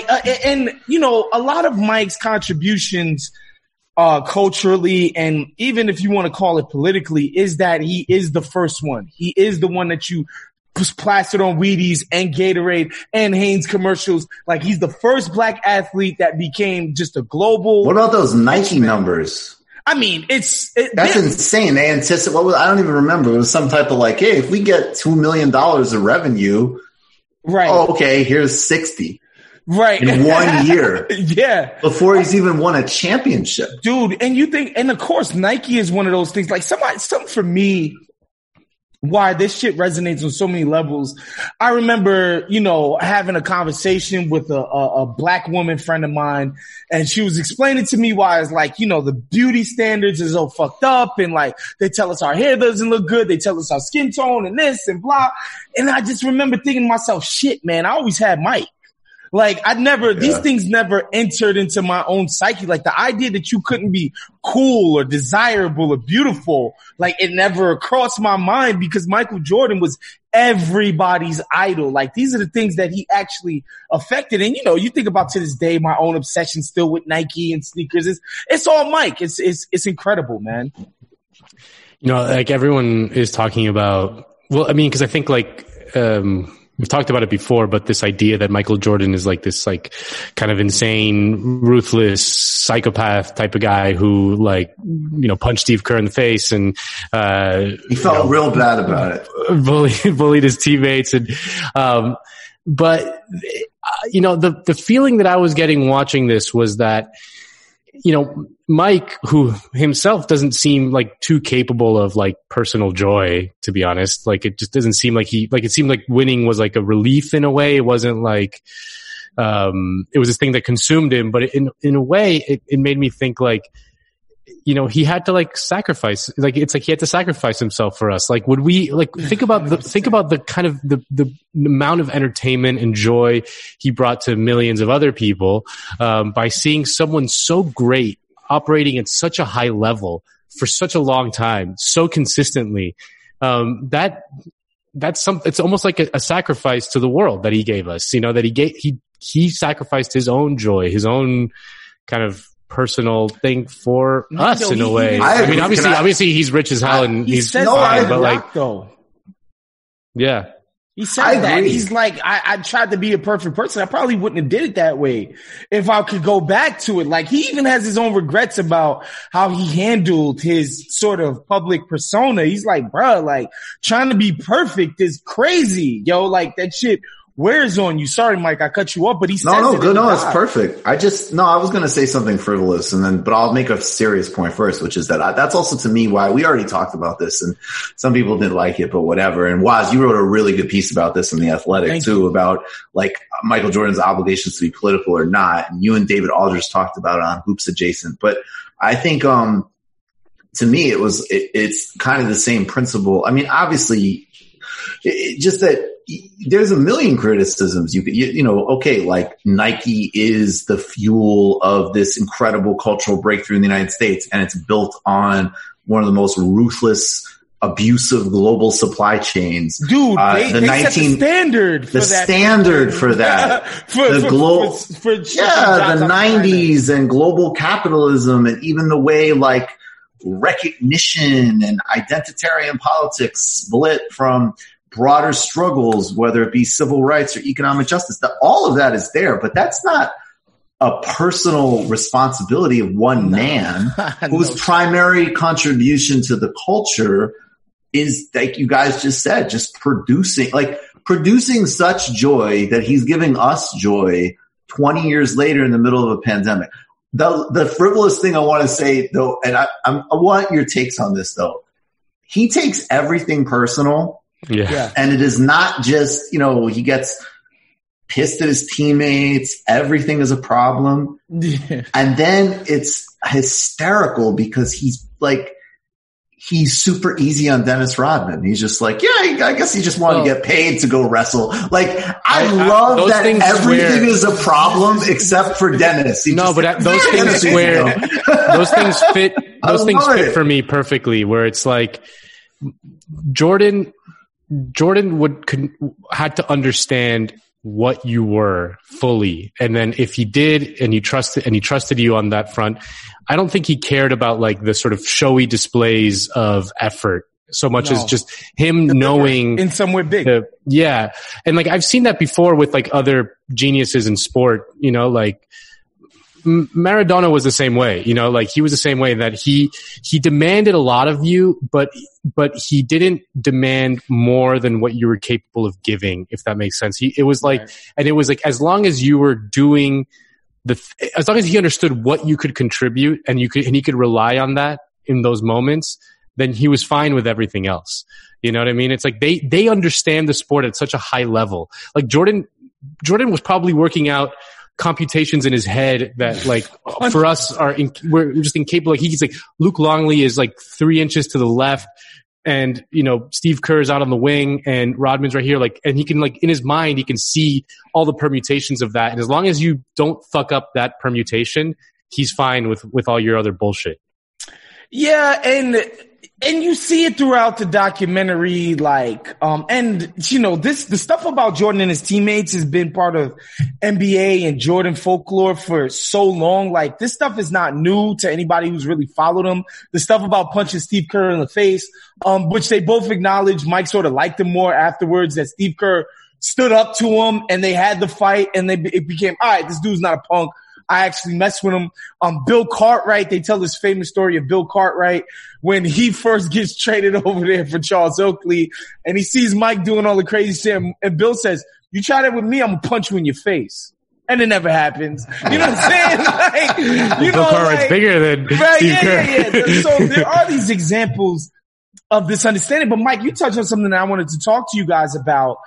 S11: a lot of Mike's contributions culturally, and even if you want to call it politically, is that he is the first one. He is the one that you plastered on Wheaties and Gatorade and Hanes commercials. Like he's the first black athlete that became just a global.
S4: What about those Nike numbers?
S11: I mean,
S4: that's insane. They anticipate. I don't even remember. It was some type of like, hey, if we get $2 million of revenue,
S11: right?
S4: Oh, okay, here's 60.
S11: Right.
S4: In 1 year.
S11: Yeah.
S4: Before he's even won a championship.
S11: Dude, and of course, Nike is one of those things. Like something for me, why this shit resonates on so many levels. I remember, having a conversation with a black woman friend of mine, and she was explaining to me why it's like, the beauty standards is all fucked up, and like they tell us our hair doesn't look good, they tell us our skin tone and this and blah. And I just remember thinking to myself, shit, man, I always had Mike. Like these things never entered into my own psyche. Like the idea that you couldn't be cool or desirable or beautiful, like it never crossed my mind because Michael Jordan was everybody's idol. Like these are the things that he actually affected. And you think about to this day, my own obsession still with Nike and sneakers. It's all Mike. It's incredible, man.
S10: Like everyone is talking about, because I think we've talked about it before, but this idea that Michael Jordan is like this, like kind of insane, ruthless psychopath type of guy who punched Steve Kerr in the face and,
S4: he felt real bad about
S10: it. Bullied his teammates. And, but the feeling that I was getting watching this was that, Mike, who himself doesn't seem like too capable of like personal joy, to be honest. Like it just doesn't seem like it seemed like winning was like a relief in a way. It wasn't like, it was this thing that consumed him, but in a way it made me think like, he had to like sacrifice, like it's like he had to sacrifice himself for us. Like would we think about the kind of the amount of entertainment and joy he brought to millions of other people, by seeing someone so great operating at such a high level for such a long time, so consistently, it's almost like a sacrifice to the world that he gave us, that he sacrificed his own joy, his own kind of personal thing for us in a way. Obviously he's rich as hell and he's fine, but like, yeah.
S11: He said that. He's like, I tried to be a perfect person. I probably wouldn't have did it that way if I could go back to it. Like he even has his own regrets about how he handled his sort of public persona. He's like, bruh, like trying to be perfect is crazy. Yo, like that shit wears on you. Sorry, Mike, I cut you off, but he says
S4: it's perfect. I was going to say something frivolous but I'll make a serious point first, which is that that's also to me why we already talked about this and some people didn't like it, but whatever. And Waz, you wrote a really good piece about this in The Athletic too, about like Michael Jordan's obligations to be political or not. And you and David Aldridge talked about it on Hoops Adjacent, but I think, to me, it's kind of the same principle. I mean, obviously just that, there's a million criticisms. Like Nike is the fuel of this incredible cultural breakthrough in the United States, and it's built on one of the most ruthless abusive global supply chains.
S11: Dude, they set the standard for that.
S4: The standard for that. The 90s and global capitalism, and even the way like recognition and identitarian politics split from broader struggles, whether it be civil rights or economic justice. All of that is there, but that's not a personal responsibility of one man whose primary contribution to the culture is, like you guys just said, just producing such joy that he's giving us joy 20 years later in the middle of a pandemic. The frivolous thing I want to say though, and I want your takes on this though. He takes everything personal.
S10: Yeah.
S4: And it is not just, he gets pissed at his teammates. Everything is a problem. Yeah. And then it's hysterical because he's super easy on Dennis Rodman. He's just like, yeah, I guess he just wanted to get paid to go wrestle. Like, I love that everything is a problem except for Dennis.
S10: Those things fit for me perfectly, where it's like Jordan had to understand what you were fully. And then if he did, and he trusted you on that front, I don't think he cared about like the sort of showy displays of effort so much as just him knowing
S11: in somewhere big.
S10: Yeah. And like, I've seen that before with like other geniuses in sport, like Maradona was the same way, like he was the same way, that he demanded a lot of you, but he didn't demand more than what you were capable of giving, if that makes sense. It was like, as long as you were doing as long as he understood what you could contribute and he could rely on that in those moments, then he was fine with everything else. You know what I mean? It's like they understand the sport at such a high level. Like Jordan was probably working out computations in his head that like for us we're just incapable. Like he's like, Luke Longley is like 3 inches to the left, and Steve Kerr's out on the wing and Rodman's right here. Like, and he can like in his mind, he can see all the permutations of that. And as long as you don't fuck up that permutation, he's fine with all your other bullshit.
S11: Yeah. And you see it throughout the documentary, like, the stuff about Jordan and his teammates has been part of NBA and Jordan folklore for so long. Like, this stuff is not new to anybody who's really followed him. The stuff about punching Steve Kerr in the face, which they both acknowledged Mike sort of liked him more afterwards, that Steve Kerr stood up to him and they had the fight and it became, all right, this dude's not a punk. I actually messed with him. Bill Cartwright, they tell this famous story of Bill Cartwright when he first gets traded over there for Charles Oakley and he sees Mike doing all the crazy shit. And Bill says, you try that with me, I'm going to punch you in your face. And it never happens. You know what I'm saying? Like,
S10: Bill Cartwright's bigger than Steve Kerr.
S11: Yeah. So there are these examples of this understanding. But Mike, you touched on something that I wanted to talk to you guys about.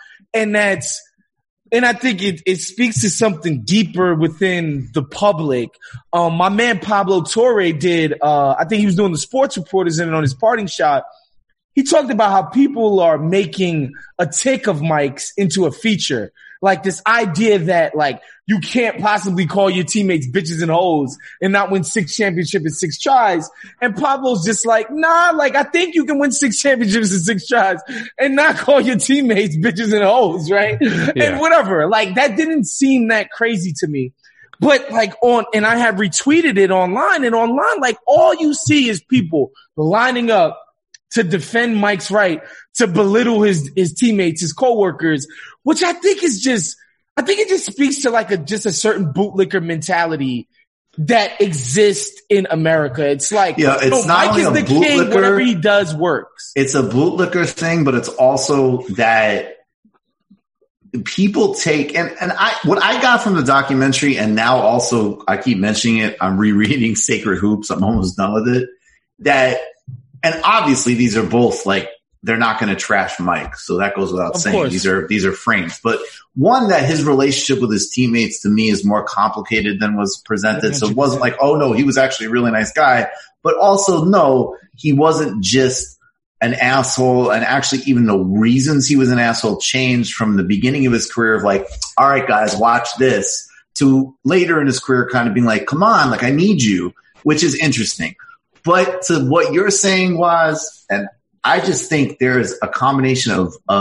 S11: And I think it speaks to something deeper within the public. My man Pablo Torre did, I think he was doing the Sports Reporters in it on his parting shot. He talked about how people are making a take of Mike's into a feature. Like this idea that like you can't possibly call your teammates bitches and hoes and not win 6 championships in 6 tries. And Pablo's just like, nah, like I think you can win 6 championships in 6 tries and not call your teammates bitches and hoes, right? Yeah. And whatever. Like that didn't seem that crazy to me. But like and I have retweeted it online, and online, like all you see is people lining up to defend Mike's right to belittle his teammates, his coworkers, which I think it just speaks to like just a certain bootlicker mentality that exists in America. It's like,
S4: it's not
S11: Mike is the king, whatever he does works.
S4: It's a bootlicker thing, but it's also that people take, what I got from the documentary, and now also I keep mentioning it, I'm rereading Sacred Hoops. I'm almost done with it. And obviously these are both like, they're not going to trash Mike. So that goes without saying. Course. These are frames, but one, that his relationship with his teammates to me is more complicated than was presented. So it wasn't like, oh no, he was actually a really nice guy, but also no, he wasn't just an asshole. And actually even the reasons he was an asshole changed from the beginning of his career of like, all right guys, watch this, to later in his career kind of being like, come on, like I need you, which is interesting. But to what you're saying was, and I just think there is a combination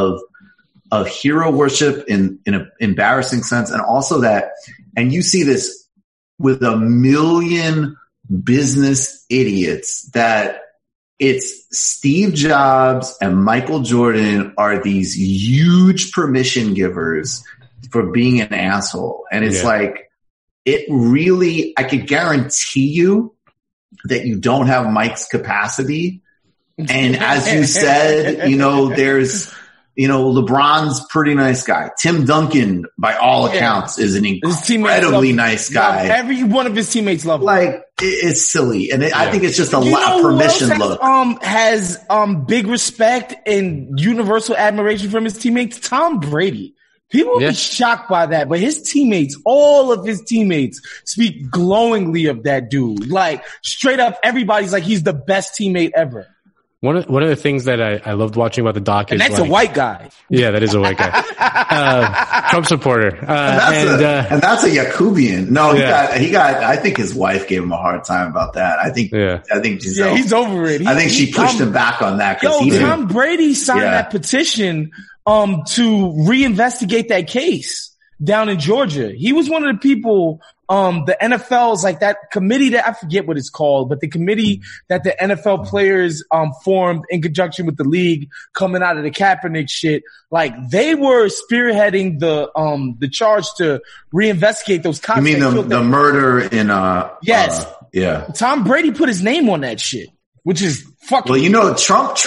S4: of hero worship in an embarrassing sense, and also that, and you see this with a million business idiots, that it's Steve Jobs and Michael Jordan are these huge permission givers for being an asshole. And it's like, it really, I could guarantee you that you don't have Mike's capacity. And as you said, there's, LeBron's pretty nice guy. Tim Duncan, by all accounts, is an incredibly nice guy.
S11: Every one of his teammates love him.
S4: Like, it's silly. And I think it's just a permission look.
S11: Has big respect and universal admiration from his teammates? Tom Brady. People will be shocked by that, but his teammates, all of his teammates, speak glowingly of that dude. Like, straight up, everybody's like, he's the best teammate ever.
S10: One of the things that I loved watching about the doc is
S11: that's a white guy.
S10: Yeah, that is a white guy. Trump supporter.
S4: And that's a Yakubian. No, he got, I think his wife gave him a hard time about that. I think Giselle,
S11: he's over it.
S4: I think she pushed him back on that.
S11: Tom Brady signed that petition, to reinvestigate that case down in Georgia. He was one of the people, the NFL's like that committee that I forget what it's called, but the committee that the NFL players, formed in conjunction with the league coming out of the Kaepernick shit. Like, they were spearheading the charge to reinvestigate those cops.
S4: You mean the murder in,
S11: yes.
S4: Yeah.
S11: Tom Brady put his name on that shit, which is fucking.
S4: Well, Trump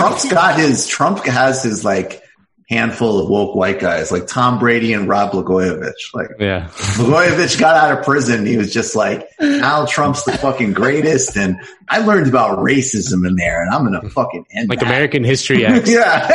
S4: has his like handful of woke white guys like Tom Brady and Rod Blagojevich. Like, Blagojevich got out of prison. He was just like, Donald Trump's the fucking greatest. And I learned about racism in there, and I'm going to fucking end
S10: like
S4: that.
S10: American History X.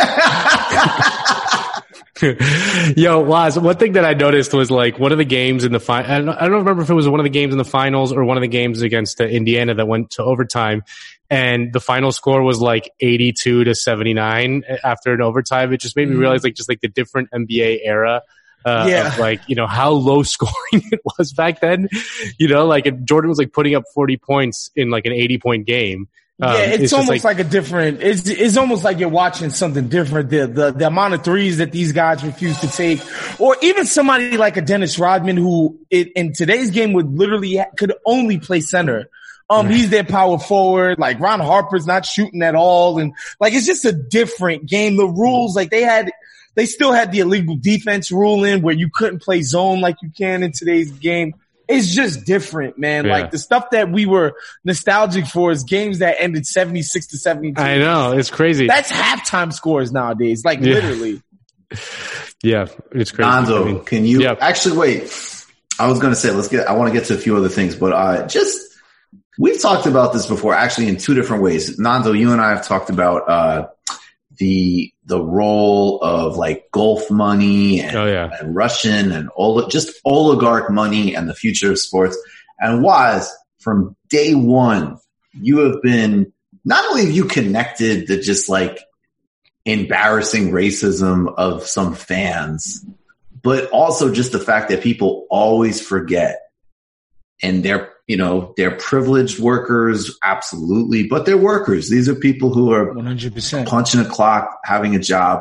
S10: Yo, Laz, one thing that I noticed was like one of the games in the final, I don't remember if it was one of the games in the finals or one of the games against Indiana that went to overtime. And the final score was like 82-79 after an overtime. It just made me realize like the different NBA era. Of like, how low scoring it was back then. Like Jordan was like putting up 40 points in like an 80-point game.
S11: It's almost like a different, it's almost like you're watching something different. The amount of threes that these guys refuse to take, or even somebody like a Dennis Rodman, who in today's game could only play center. He's their power forward. Like, Ron Harper's not shooting at all. And like, it's just a different game. The rules, like they still had the illegal defense rule in where you couldn't play zone like you can in today's game. It's just different, man. Like, the stuff that we were nostalgic for is games that ended 76-72.
S10: I know. It's crazy.
S11: That's halftime scores nowadays. Like, literally.
S10: Yeah. It's crazy.
S4: Lonzo, can you actually wait? I was going to say, I want to get to a few other things, but we've talked about this before, actually, in two different ways. Nando, you and I have talked about the role of like Gulf money and Russian and just oligarch money and the future of sports. And Waz, from day one, you have been, not only have you connected the just like embarrassing racism of some fans, but also just the fact that people always forget, and they're privileged workers, absolutely, but they're workers. These are people who are
S11: 100%
S4: punching a clock, having a job.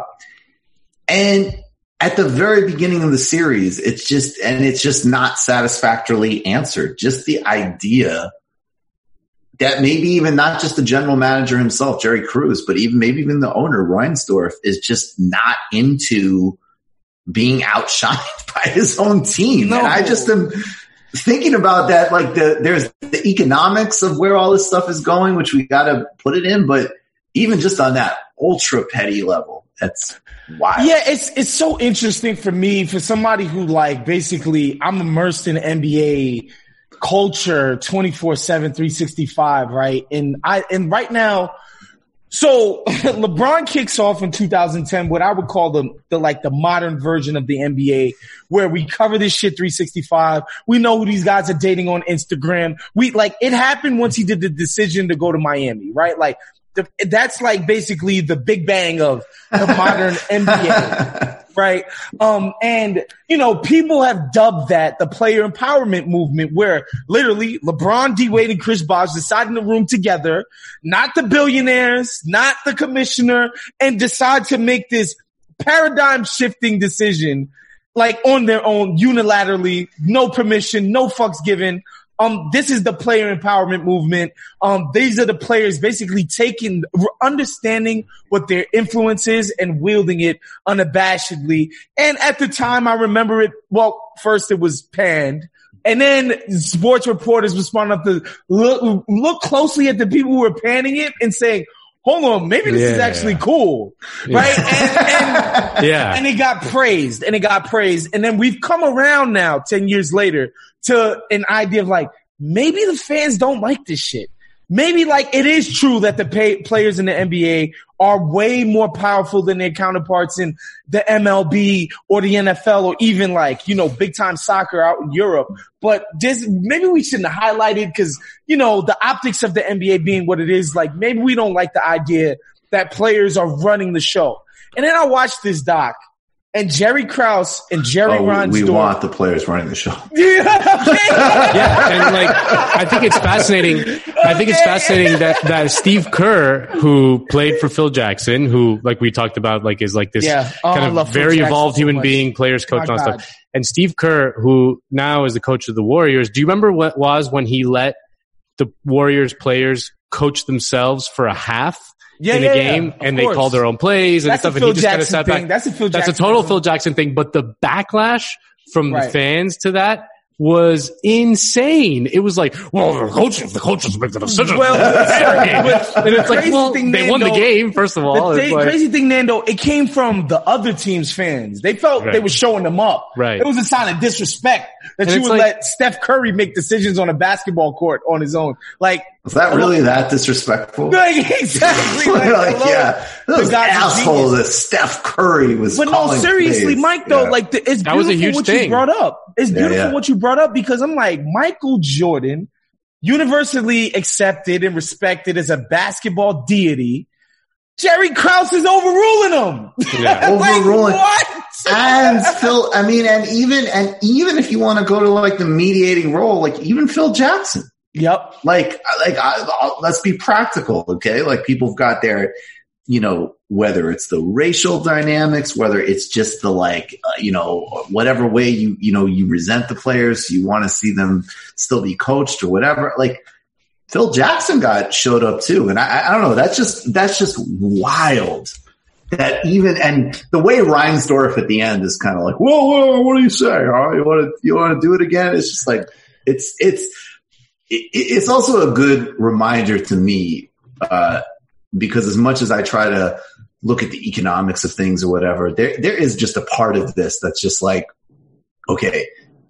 S4: And at the very beginning of the series, it's just not satisfactorily answered. Just the idea that maybe even not just the general manager himself, Jerry Cruz, but maybe even the owner, Reinsdorf, is just not into being outshined by his own team. No. And I just am thinking about that, like there's the economics of where all this stuff is going, which we got to put it in, but even just on that ultra petty level, that's wild.
S11: Yeah, it's so interesting for me, for somebody who like basically I'm immersed in NBA culture 24/7, 365, right? And right now, so LeBron kicks off in 2010, what I would call the modern version of the NBA, where we cover this shit 365. We know who these guys are dating on Instagram. It happened once he did the decision to go to Miami, right? Like, That's like basically the Big Bang of the modern NBA. Right. And, you know, people have dubbed that the player empowerment movement, where literally LeBron, D Wade, and Chris Bosh decide in the room together, not the billionaires, not the commissioner, and decide to make this paradigm shifting decision, like on their own, unilaterally, no permission, no fucks given. This is the player empowerment movement. These are the players basically understanding what their influence is and wielding it unabashedly. And at the time, I remember it. Well, first it was panned, and then sports reporters responded to look closely at the people who were panning it and saying, hold on, maybe this is actually cool, right? And it got praised, and then we've come around now 10 years later to an idea of like, maybe the fans don't like this shit. Maybe like it is true that the players in the NBA are way more powerful than their counterparts in the MLB or the NFL or even like, you know, big time soccer out in Europe. But maybe we shouldn't highlight it because, you know, the optics of the NBA being what it is, like maybe we don't like the idea that players are running the show. And then I watched this doc. And Jerry Krause and Jerry Reinsdorf.
S4: We want the players running the show.
S10: Yeah, and like I think it's fascinating. I think it's fascinating that Steve Kerr, who played for Phil Jackson, who like we talked about, like is like this kind of very evolved human being, players coach and stuff. And Steve Kerr, who now is the coach of the Warriors. Do you remember what it was when he let the Warriors players coach themselves for a half? In a game, and they call their own plays and stuff, and he just kind of sat back. That's a total Phil Jackson thing, but the backlash from the fans to that was insane. It was like, well, the coaches make the decision.
S11: Well,
S10: and it's like, well, they won the game, first of all.
S11: The crazy thing, Nando, it came from the other team's fans. They felt they were showing them up.
S10: Right.
S11: It was a sign of disrespect that you would let Steph Curry make decisions on a basketball court on his own. Like,
S4: was that really that disrespectful?
S11: Like, exactly.
S4: Those assholes that Steph Curry was calling. But no,
S11: seriously, Mike, though, like, it's beautiful what you brought up. It's beautiful what you brought up because I'm like, Michael Jordan, universally accepted and respected as a basketball deity. Jerry Krause is overruling him.
S4: Yeah. Overruling. What? And Phil, I mean, and even if you want to go to like the mediating role, like even Phil Jackson.
S11: Yep.
S4: Like, let's be practical, okay? Like people have got their, you know, whether it's the racial dynamics, whether it's just the like, you know, whatever way you resent the players, you want to see them still be coached or whatever. Like Phil Jackson showed up too. And I don't know. That's just wild that even, and the way Reinsdorf at the end is kind of like, whoa, what do you say? Huh? You want to do it again? It's just like, it's also a good reminder to me, because as much as I try to look at the economics of things or whatever, there is just a part of this that's just like, okay,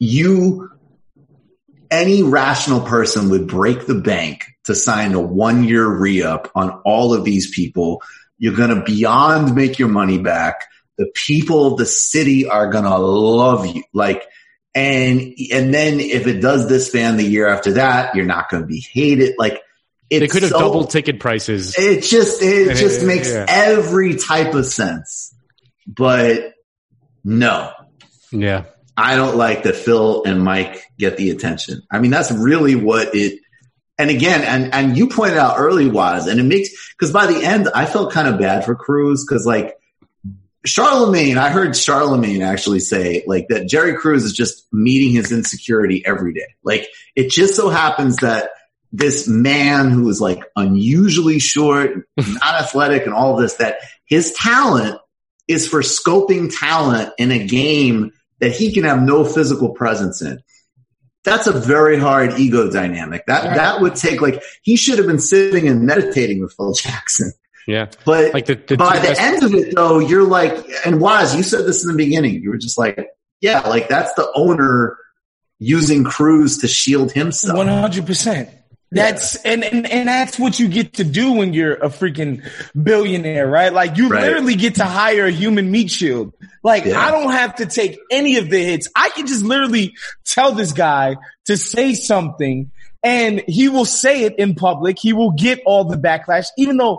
S4: any rational person would break the bank to sign a 1-year re-up on all of these people. You're going to beyond make your money back. The people of the city are going to love you. Like, and then if it does disband the year after that, you're not going to be hated. Like,
S10: they could have doubled ticket prices.
S4: It just makes every type of sense. But no.
S10: Yeah.
S4: I don't like that Phil and Mike get the attention. I mean, that's really what it, and again, and you pointed out early, Waz, and it makes, cause by the end, I felt kind of bad for Cruz, cause like Charlemagne, I heard Charlemagne actually say like that Jerry Cruz is just meeting his insecurity every day. Like it just so happens that this man who is like unusually short, not athletic and all of this, that his talent is for scoping talent in a game that he can have no physical presence in. That's a very hard ego dynamic. That would take like, he should have been sitting and meditating with Phil Jackson.
S10: Yeah.
S4: But like by the end of it though, you're like, and Waz, you said this in the beginning, you were just like, yeah, like that's the owner using Cruz to shield himself.
S11: 100%. That's, and that's what you get to do when you're a freaking billionaire, right? Like you literally get to hire a human meat shield. Like I don't have to take any of the hits. I can just literally tell this guy to say something and he will say it in public. He will get all the backlash, even though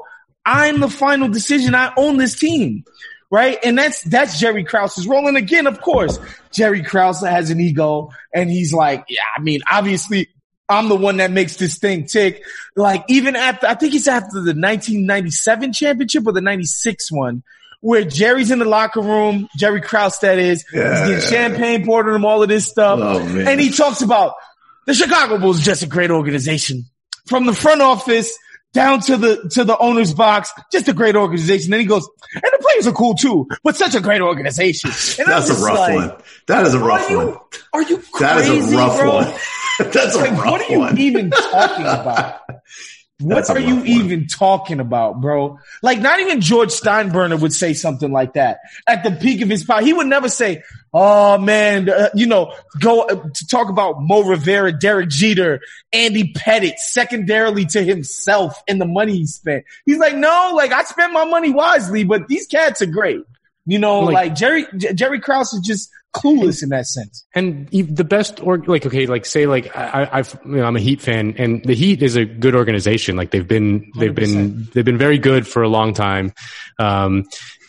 S11: I'm the final decision. I own this team. Right? And that's Jerry Krause's role. And again, of course, Jerry Krause has an ego and he's like, yeah, I mean, obviously I'm the one that makes this thing tick. Like even after, I think it's after the 1997 championship or the 96 one, where Jerry's in the locker room, Jerry Krause that is, he's getting champagne poured on him, all of this stuff. Oh, and he talks about the Chicago Bulls is just a great organization. From the front office down to the owner's box, just a great organization. Then he goes, and the players are cool too, but such a great organization. And
S4: that's a rough one. That is a rough one.
S11: Are you crazy,
S4: that is a rough
S11: bro?
S4: one. That's a rough one.
S11: What are you even talking about? What are you even talking about, bro? Like, not even George Steinbrenner would say something like that at the peak of his power. He would never say, oh man, go to talk about Mo Rivera, Derek Jeter, Andy Pettitte, secondarily to himself and the money he spent. He's like, no, like I spent my money wisely, but these cats are great. Like Jerry Krause is just clueless in that sense.
S10: And the best, I'm a Heat fan, and the Heat is a good organization. Like they've been very good for a long time. Pat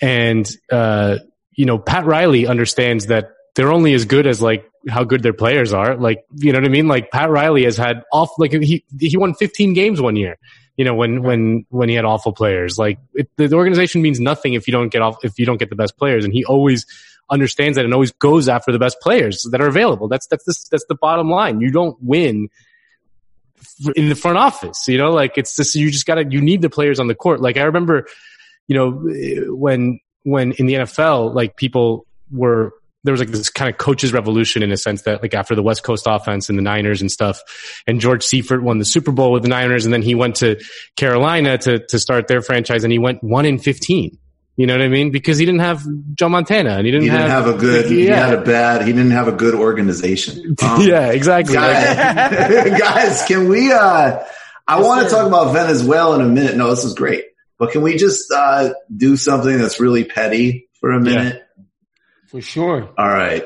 S10: Riley understands that they're only as good as like how good their players are. Like, you know what I mean? Like Pat Riley has had he won 15 games one year. When he had awful players, like the organization means nothing if you don't get the best players. And he always understands that and always goes after the best players that are available. That's the bottom line. You don't win in the front office, like it's just, you need the players on the court. Like I remember, when in the NFL, like there was like this kind of coaches revolution in a sense that like after the West Coast offense and the Niners and stuff, and George Seifert won the Super Bowl with the Niners, and then he went to Carolina to start their franchise, and he went 1-15. You know what I mean? Because he didn't have Joe Montana, and he didn't have a good.
S4: He didn't have a good organization.
S10: Yeah, exactly.
S4: Guys, can we? I want to talk about Venezuela in a minute. No, this is great, but can we just do something that's really petty for a minute?
S11: Yeah. For sure.
S4: All right.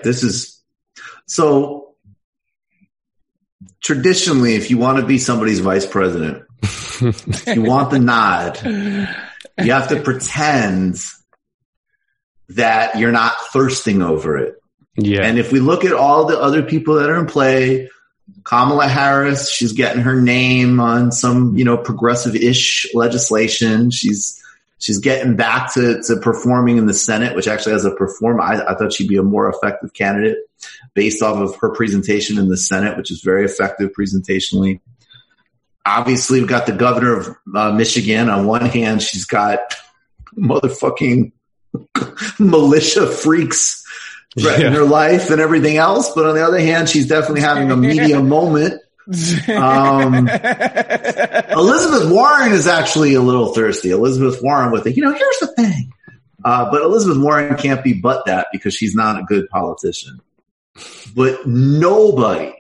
S4: So traditionally, if you want to be somebody's vice president, you want the nod, you have to pretend that you're not thirsting over it.
S10: Yeah.
S4: And if we look at all the other people that are in play, Kamala Harris, she's getting her name on some, progressive-ish legislation. She's getting back to performing in the Senate, which actually as a performer, I thought she'd be a more effective candidate based off of her presentation in the Senate, which is very effective presentationally. Obviously, we've got the governor of Michigan. On one hand, she's got motherfucking militia freaks threatening her life and everything else. But on the other hand, she's definitely having a media moment. Elizabeth Warren is actually a little thirsty. Elizabeth Warren with here's the thing. But Elizabeth Warren can't be but that because she's not a good politician. But nobody.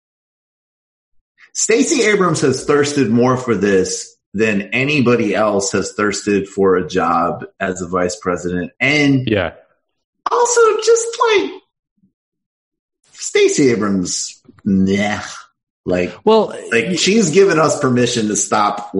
S4: Stacey Abrams has thirsted more for this than anybody else has thirsted for a job as a vice president. And also just like Stacey Abrams, nah. She's given us permission to stop,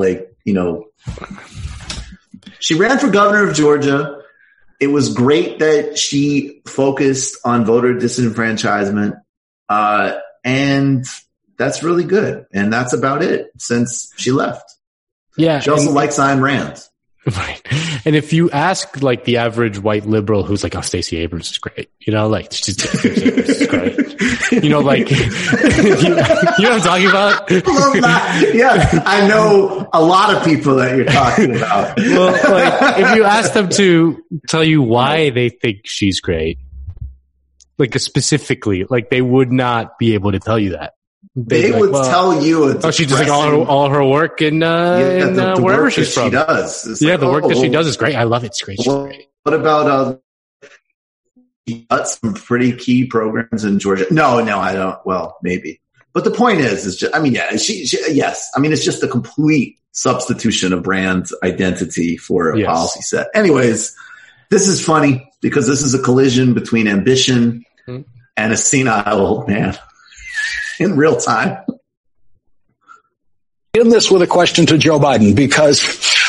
S4: she ran for governor of Georgia. It was great that she focused on voter disenfranchisement. And that's really good. And that's about it since she left.
S10: Yeah.
S4: She also likes Ayn Rand.
S10: Right. And if you ask the average white liberal who's like, oh, Stacey Abrams is great, Stacey Abrams is great. You know what I'm talking about?
S4: Yeah, I know a lot of people that you're talking about.
S10: Well, if you ask them to tell you why they think she's great, specifically, they would not be able to tell you that.
S4: They would tell you.
S10: She's just all her work in wherever she's from.
S4: She does. It's
S10: the work that she does is great. I love it. It's great. She's great.
S4: What about she got some pretty key programs in Georgia? No, I don't. Well, maybe. But the point is just. Yes. It's just a complete substitution of brand identity for a policy set. Anyways, this is funny because this is a collision between ambition and a senile old man. In real time.
S12: In this with a question to Joe Biden, because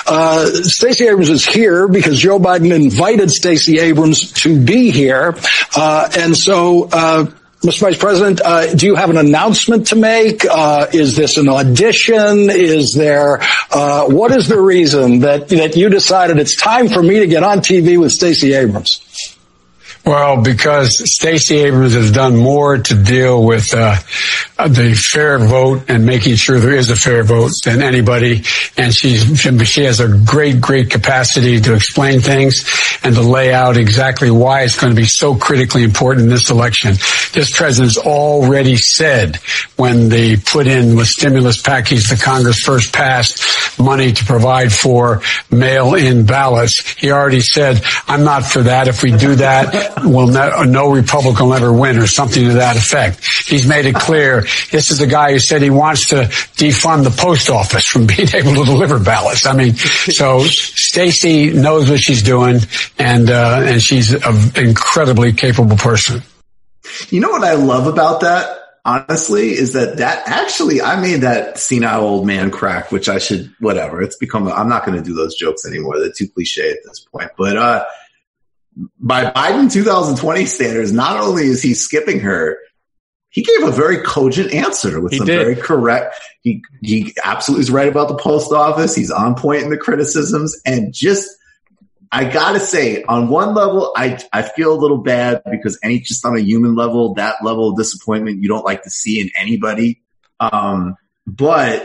S12: Stacey Abrams is here because Joe Biden invited Stacey Abrams to be here. And so, Mr. Vice President, do you have an announcement to make? Is this an audition? Is there, what is the reason that you decided it's time for me to get on TV with Stacey Abrams?
S13: Well, because Stacey Abrams has done more to deal with the fair vote and making sure there is a fair vote than anybody, and she has a great capacity to explain things and to lay out exactly why it's going to be so critically important in this election. This president's already said when they put in the stimulus package that Congress first passed money to provide for mail-in ballots, he already said, I'm not for that. If we do that, no Republican will ever win, or something to that effect. He's made it clear. This is the guy who said he wants to defund the post office from being able to deliver ballots. I mean, so Stacey knows what she's doing, and she's an incredibly capable person.
S4: You know what I love about that, honestly, is that actually, I made that senile old man crack, which I should, whatever. It's become, I'm not going to do those jokes anymore. They're too cliche at this point. But, by Biden 2020 standards, not only is he skipping her, he gave a very cogent answer with very correct. He absolutely is right about the post office. He's on point in the criticisms, and I gotta say, on one level, I feel a little bad because just on a human level, that level of disappointment you don't like to see in anybody. But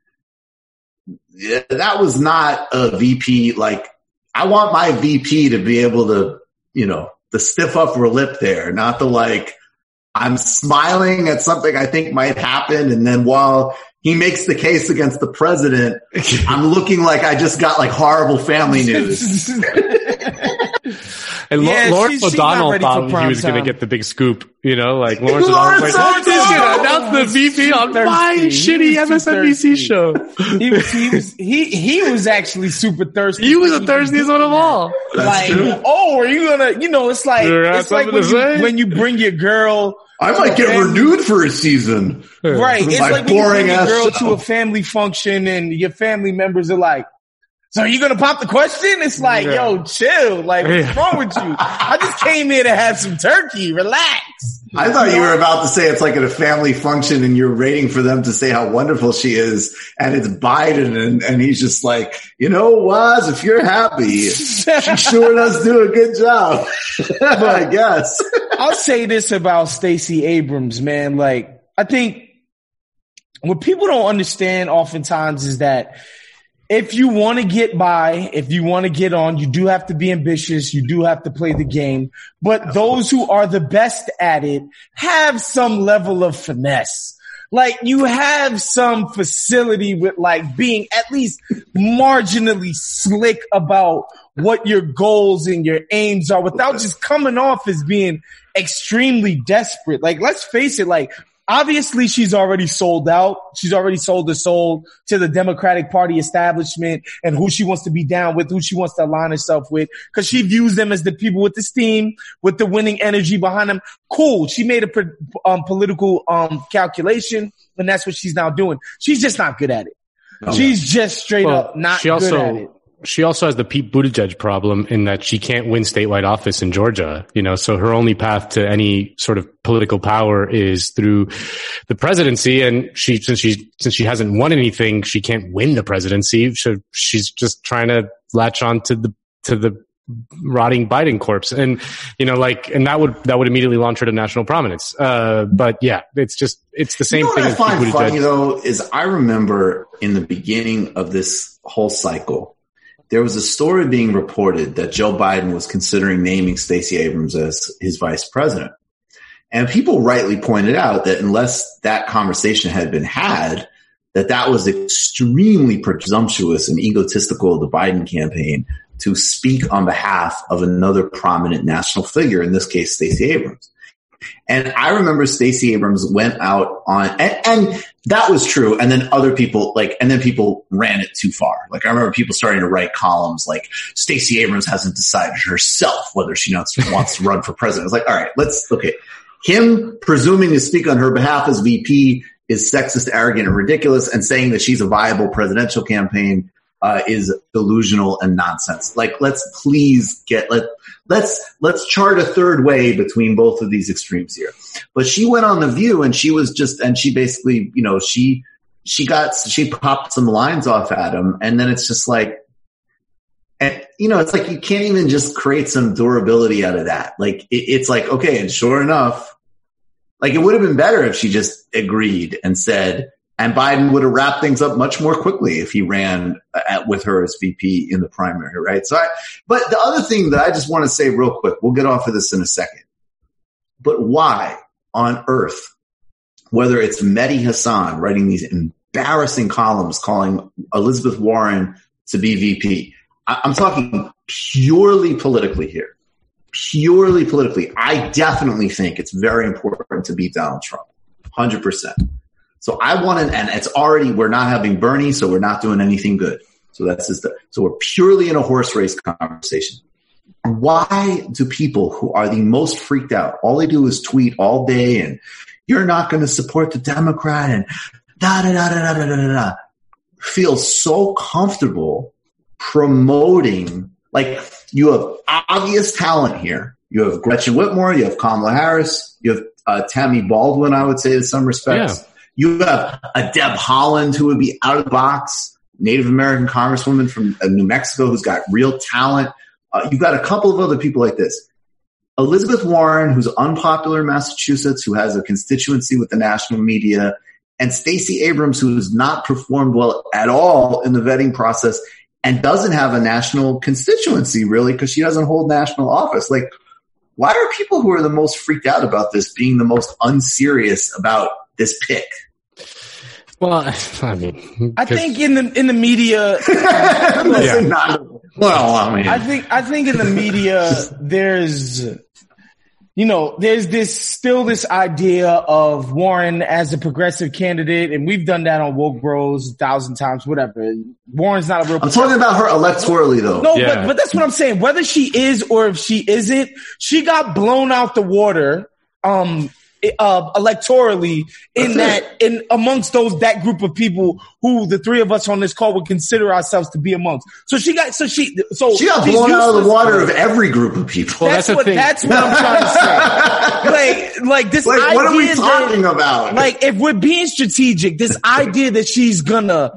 S4: that was not a VP. Like, I want my VP to be able to, the stiff upper lip there, not the like, I'm smiling at something I think might happen, and then while he makes the case against the president, I'm looking like I just got like horrible family news.
S10: And Lawrence O'Donnell thought he was going to get the big scoop, like Lawrence O'Donnell was like, he's going to announce the VP on my shitty MSNBC show.
S11: He was actually super thirsty.
S10: He was the thirstiest one of all.
S11: Like, are you going to, it's like when you bring your girl.
S4: I might get renewed for a season.
S11: Right. It's like when you bring your girl to a family function and your family members are like, so are you going to pop the question? It's like, yo, chill. Like, what's wrong with you? I just came here to have some turkey. Relax.
S4: I thought you were about to say it's like at a family function and you're waiting for them to say how wonderful she is. And it's Biden. And he's just like, Woz, if you're happy, she sure does do a good job. I guess.
S11: I'll say this about Stacey Abrams, man. Like, I think what people don't understand oftentimes is that if you want to get by, if you want to get on, you do have to be ambitious. You do have to play the game. But those who are the best at it have some level of finesse. Like, you have some facility with like being at least marginally slick about what your goals and your aims are without just coming off as being extremely desperate. Like, let's face it, like, obviously, she's already sold out. She's already sold her soul to the Democratic Party establishment and who she wants to be down with, who she wants to align herself with, because she views them as the people with the steam, with the winning energy behind them. Cool. She made a political calculation, and that's what she's now doing. She's just not good at it. She's just straight up not good at it.
S10: She also has the Pete Buttigieg problem in that she can't win statewide office in Georgia, so her only path to any sort of political power is through the presidency. And since she hasn't won anything, she can't win the presidency. So she's just trying to latch on to the rotting Biden corpse. And, and that would immediately launch her to national prominence. But yeah, it's the same thing.
S4: What I find funny though is I remember in the beginning of this whole cycle, there was a story being reported that Joe Biden was considering naming Stacey Abrams as his vice president. And people rightly pointed out that unless that conversation had been had, that was extremely presumptuous and egotistical of the Biden campaign to speak on behalf of another prominent national figure, in this case, Stacey Abrams. And I remember Stacey Abrams went out on, and that was true. And then other people people ran it too far. Like, I remember people starting to write columns like Stacey Abrams hasn't decided herself whether she wants to run for president. I was like, all right, him presuming to speak on her behalf as VP is sexist, arrogant, and ridiculous, and saying that she's a viable presidential campaign is delusional and nonsense. Like, let's chart a third way between both of these extremes here. But she went on The View and she basically, she popped some lines off at him, and then it's just like, and it's like you can't even just create some durability out of that. Like it's like, okay, and sure enough, like it would have been better if she just agreed and said, and Biden would have wrapped things up much more quickly if he ran with her as VP in the primary, right? But the other thing that I just want to say real quick, we'll get off of this in a second, but why on earth, whether it's Mehdi Hasan writing these embarrassing columns calling Elizabeth Warren to be VP, I'm talking purely politically here. Purely politically. I definitely think it's very important to beat Donald Trump. 100%. So and it's already, we're not having Bernie, so we're not doing anything good. So so we're purely in a horse race conversation. Why do people who are the most freaked out, all they do is tweet all day and you're not going to support the Democrat and da-da-da-da-da-da-da-da, feel so comfortable promoting, like, you have obvious talent here. You have Gretchen Whitmer, you have Kamala Harris, you have Tammy Baldwin, I would say, in some respects. Yeah. You have a Deb Haaland who would be out of the box, Native American congresswoman from New Mexico who's got real talent. You've got a couple of other people like this. Elizabeth Warren, who's unpopular in Massachusetts, who has a constituency with the national media, and Stacey Abrams, who has not performed well at all in the vetting process and doesn't have a national constituency, really, because she doesn't hold national office. Like, why are people who are the most freaked out about this being the most unserious about this pick?
S10: Well, I mean,
S11: I think in the media, I think in the media, there's this idea of Warren as a progressive candidate, and we've done that on Woke Bros 1,000 times, whatever. Warren's not a real.
S4: I'm talking about her electorally, though.
S11: No, yeah. but that's what I'm saying. Whether she is or if she isn't, she got blown out the water. Electorally in amongst that group of people who the three of us on this call would consider ourselves to be amongst. So she got
S4: blown out of the water of every group of people.
S11: That's what I'm trying to say. Like this idea.
S4: What are we talking about?
S11: Like, if we're being strategic, this idea that she's gonna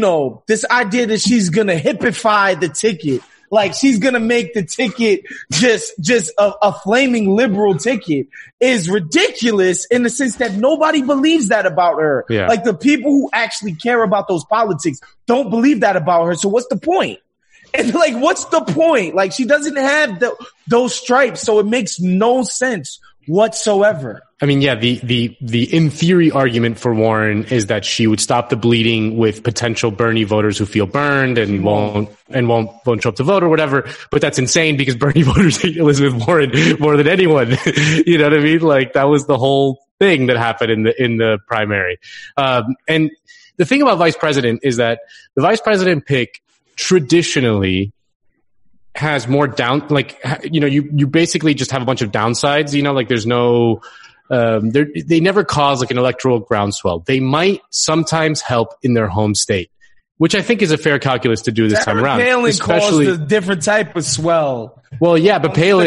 S11: hippify the ticket. Like, she's gonna make the ticket just a flaming liberal ticket is ridiculous in the sense that nobody believes that about her.
S10: Yeah.
S11: Like, the people who actually care about those politics don't believe that about her. So what's the point? And like, what's the point? Like, she doesn't have those stripes, so it makes no sense whatsoever.
S10: I mean, yeah, the in theory argument for Warren is that she would stop the bleeding with potential Bernie voters who feel burned and won't show up to vote or whatever. But that's insane because Bernie voters hate Elizabeth Warren more than anyone. You know what I mean? Like, that was the whole thing that happened in the primary. And the thing about vice president is that the vice president pick traditionally has more you basically just have a bunch of downsides, like there's no, they never cause like an electoral groundswell. They might sometimes help in their home state, which I think is a fair calculus to do this time around.
S11: Palin caused a different type of swell.
S10: Well, yeah, but Palin,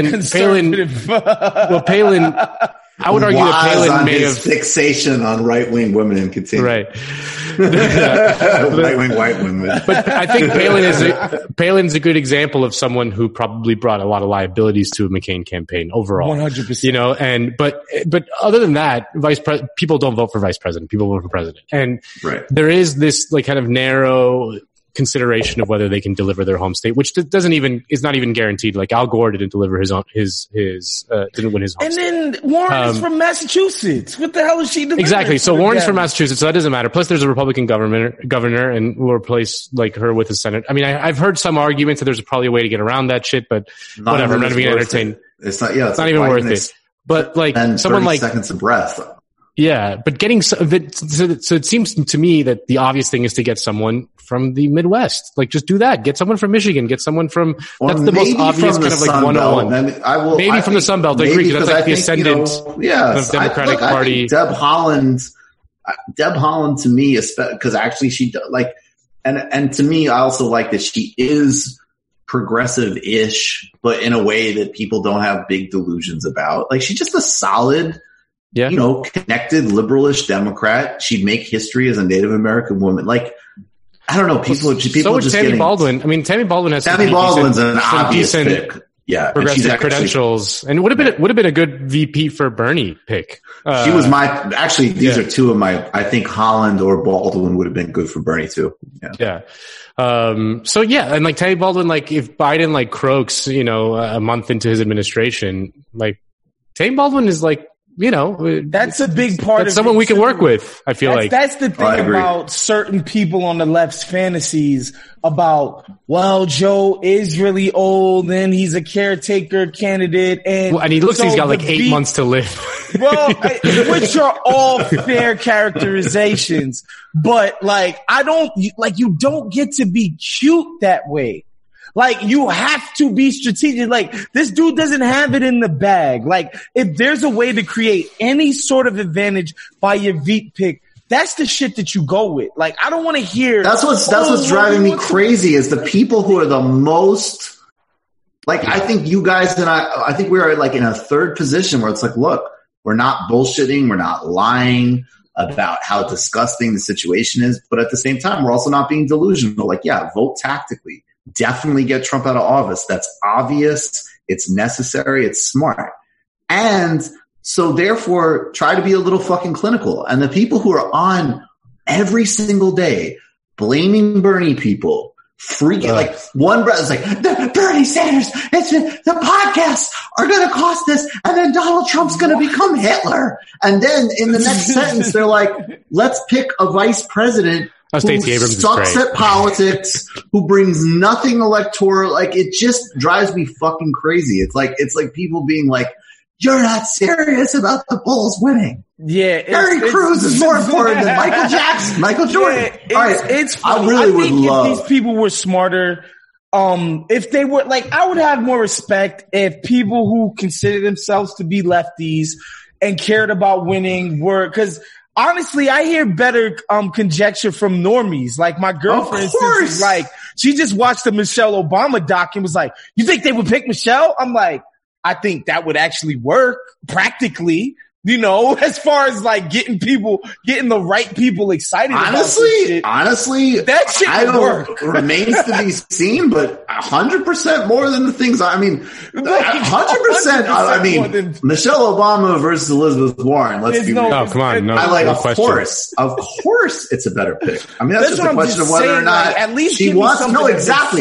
S10: I would argue that Palin may have
S4: fixation on right-wing women and continue.
S10: Right.
S4: Right-wing white women.
S10: But I think Palin's a good example of someone who probably brought a lot of liabilities to a McCain campaign overall.
S11: 100%.
S10: But other than that, people don't vote for vice president. People vote for president. And there is this like kind of narrow consideration of whether they can deliver their home state, which is not even guaranteed. Like, Al Gore didn't deliver didn't win his home state.
S11: And then Warren is from Massachusetts. What the hell is she doing?
S10: Exactly. So Warren's from Massachusetts, so that doesn't matter. Plus, there's a Republican governor, and we'll replace like her with the Senate. I mean, I've heard some arguments that there's probably a way to get around that shit, but whatever. I'm not even entertained.
S4: It's not. Yeah,
S10: it's not even worth it. But like someone like
S4: seconds of breath.
S10: Yeah, but getting so it seems to me that the obvious thing is to get someone from the Midwest. Like, just do that. Get someone from Michigan. Get someone from. That's the most obvious kind of like 101. Maybe from the Sun Belt. I agree, because that's like the ascendant of the Democratic Party.
S4: Deb Haaland to me, because actually she like, And to me, I also like that she is progressive-ish, but in a way that people don't have big delusions about. Like, she's just a solid, connected, liberalish Democrat. She'd make history as a Native American woman. Like, I don't know. People
S10: so just Tammy Baldwin. I mean, Tammy Baldwin has
S4: Tammy Baldwin's an obvious pick. Yeah,
S10: progressive credentials, and would have been a good VP for Bernie pick.
S4: She was these are two of my. I think Holland or Baldwin would have been good for Bernie too.
S10: Yeah. So yeah, and like Tammy Baldwin, like if Biden like croaks, a month into his administration, like Tammy Baldwin is like.
S11: That's a big part of
S10: someone we can work with. I feel like
S11: that's the thing about certain people on the left's fantasies about, well, Joe is really old and he's a caretaker candidate. And
S10: he looks like he's got like 8 months to live.
S11: Well, which are all fair characterizations, but like, you don't get to be cute that way. Like, you have to be strategic. Like, this dude doesn't have it in the bag. Like, if there's a way to create any sort of advantage by your Veep pick, that's the shit that you go with. Like, I don't want to hear.
S4: That's what's driving me crazy is the people who are the most, like, I think you guys and I think we are like in a third position where it's like, look, we're not bullshitting. We're not lying about how disgusting the situation is. But at the same time, we're also not being delusional. Like, yeah, vote tactically. Definitely get Trump out of office. That's obvious. It's necessary. It's smart. And so therefore try to be a little fucking clinical. And the people who are on every single day blaming Bernie people, freaking like one brother's like, Bernie Sanders, the podcasts are going to cost this. And then Donald Trump's going to become Hitler. And then in the next sentence, they're like, let's pick a vice president who sucks at politics, who brings nothing electoral. Like, it just drives me fucking crazy. It's like people being like, you're not serious about the Bulls winning.
S11: Yeah.
S4: Terry Crews is more important than Michael Jackson, Michael Jordan.
S11: Yeah, it's funny. I think if these people were smarter, if they were like, I would have more respect if people who consider themselves to be lefties and cared about winning were, cause honestly, I hear better conjecture from normies. Like my girl, for instance, like she just watched the Michelle Obama doc and was like, "You think they would pick Michelle?" I'm like, I think that would actually work practically. As far as like getting the right people excited. Honestly,
S4: that shit would work. Remains to be seen, but 100% more than the things. 100%. I mean, Michelle Obama versus Elizabeth Warren. Let's be real.
S10: Come on,
S4: of course, it's a better pick. I mean, that's just a question of whether or not
S11: like, at least
S4: she wants. No, exactly.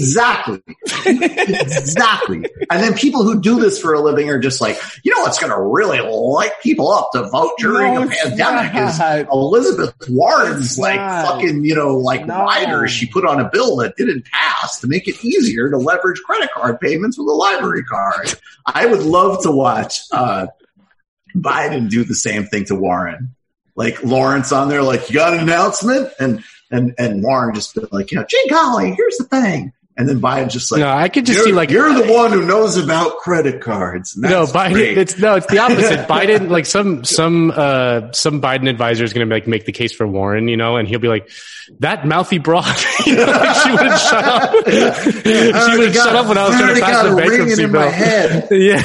S4: And then people who do this for a living are just like, what's going to really light people up to vote during a pandemic is Elizabeth Warren's rider she put on a bill that didn't pass to make it easier to leverage credit card payments with a library card. I would love to watch Biden do the same thing to Warren. Like Lawrence on there, like, you got an announcement? And Warren just be like, gee golly, here's the thing. And then Biden just like,
S10: no, I could just see like,
S4: you're the one who knows about credit cards.
S10: No, Biden,
S4: great.
S10: it's the opposite. Biden, like some Biden advisor is going to make the case for Warren, and he'll be like, that mouthy broad, she wouldn't shut up. She wouldn't shut up when I was trying to pass the bankruptcy bill. Yeah.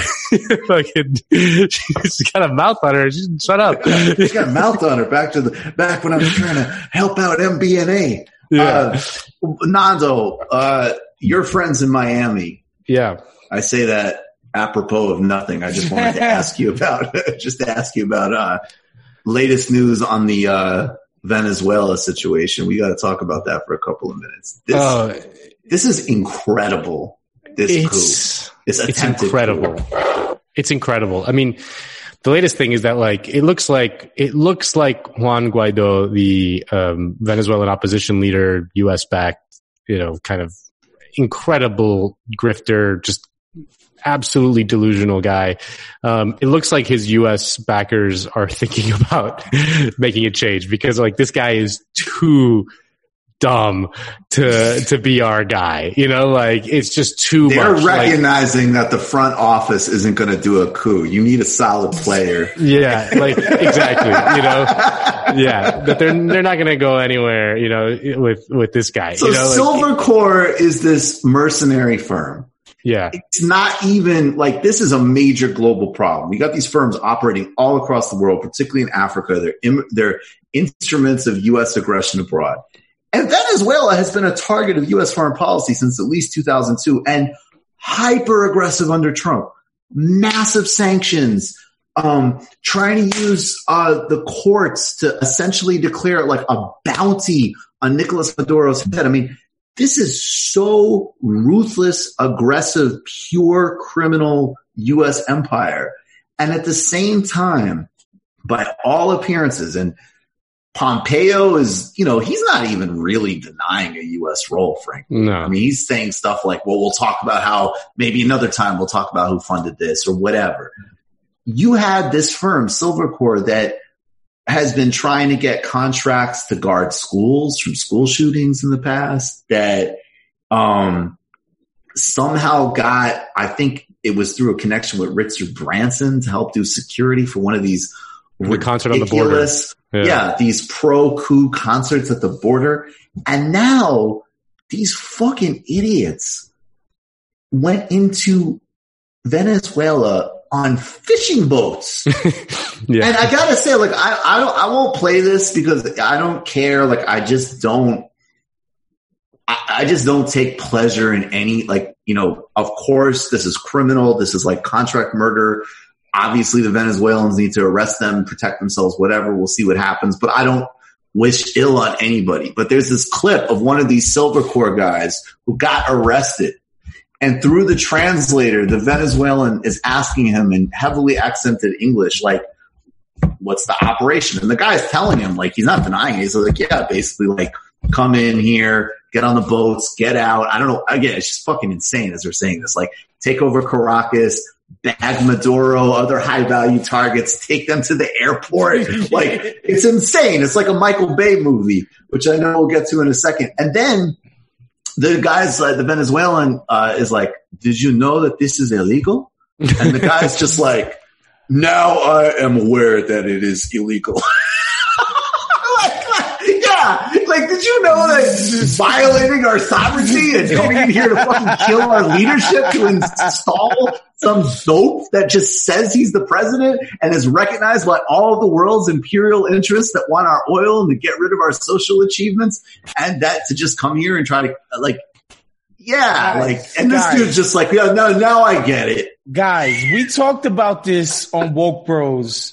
S10: She's got a mouth on her. She shut up.
S4: She's got a mouth on her back when I was trying to help out MBNA. Yeah. Nando, your friends in Miami.
S10: Yeah.
S4: I say that apropos of nothing. I just wanted to ask you about latest news on the Venezuela situation. We got to talk about that for a couple of minutes. This is incredible. It's
S10: incredible.
S4: Coup.
S10: It's incredible. I mean, the latest thing is that it looks like Juan Guaido, the Venezuelan opposition leader, US backed, kind of incredible grifter, just absolutely delusional guy. It looks like his US backers are thinking about making a change because this guy is too dumb to be our guy. You know, like it's just too much.
S4: They're recognizing that the front office isn't going to do a coup. You need a solid player.
S10: Yeah, like exactly. You know, yeah, but they're not going to go anywhere. You know, with this guy.
S4: So
S10: you know,
S4: Silvercore is this mercenary firm.
S10: Yeah.
S4: It's not even like this is a major global problem. You got these firms operating all across the world, particularly in Africa. They're instruments of U.S. aggression abroad. And Venezuela has been a target of U.S. foreign policy since at least 2002 and hyper aggressive under Trump. Massive sanctions, trying to use the courts to essentially declare like a bounty on Nicolas Maduro's head. I mean, this is so ruthless, aggressive, pure criminal U.S. empire. And at the same time, by all appearances, and Pompeo is, you know, he's not even really denying a U.S. role, frankly.
S10: No.
S4: I mean, he's saying stuff like, well, we'll talk about how maybe another time we'll talk about who funded this or whatever. You had this firm, Silvercore, that has been trying to get contracts to guard schools from school shootings in the past, that somehow got, I think it was through a connection with Richard Branson to help do security for one of these
S10: concert on the border.
S4: Yeah, these pro-coup concerts at the border. And now these fucking idiots went into Venezuela on fishing boats.
S10: Yeah.
S4: And I gotta say, like, I won't play this because I don't care. Like, I just don't take pleasure in any, like, you know, of course, this is criminal. This is like contract murder. Obviously, the Venezuelans need to arrest them, protect themselves, whatever. We'll see what happens. But I don't wish ill on anybody. But there's this clip of one of these Silvercore guys who got arrested. And through the translator, the Venezuelan is asking him in heavily accented English, like, what's the operation? And the guy's telling him, like, he's not denying it. He's like, yeah, basically, like, come in here, get on the boats, get out. I don't know. Again, it's just fucking insane as they're saying this. Like, take over Caracas, bag Maduro, other high-value targets, take them to the airport. Like, it's insane. It's like a Michael Bay movie, which I know we'll get to in a second. And then the guy's, the Venezuelan is like, did you know that this is illegal? And the guy's just like, now I am aware that it is illegal. Like, did you know that violating our sovereignty and coming in here to fucking kill our leadership to install some dope that just says he's the president and is recognized by all of the world's imperial interests that want our oil and to get rid of our social achievements, and that to just come here and try to, like, yeah, like, and this dude's just like, yeah, no, now I get it.
S11: Guys, we talked about this on Woke Bros.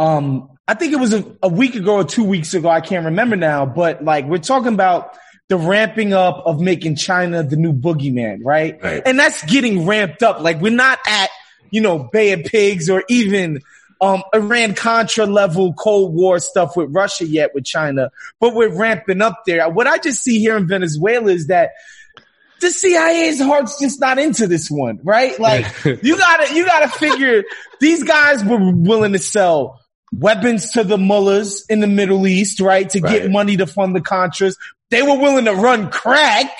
S11: I think it was a week ago or 2 weeks ago. I can't remember now, but like we're talking about the ramping up of making China the new boogeyman, right? And that's getting ramped up. Like we're not at, you know, Bay of Pigs or even Iran-Contra level Cold War stuff with Russia yet with China, but we're ramping up there. What I just see here in Venezuela is that the CIA's heart's just not into this one, right? Like you gotta figure these guys were willing to sell weapons to the mullahs in the Middle East, right? To get money to fund the Contras. They were willing to run crack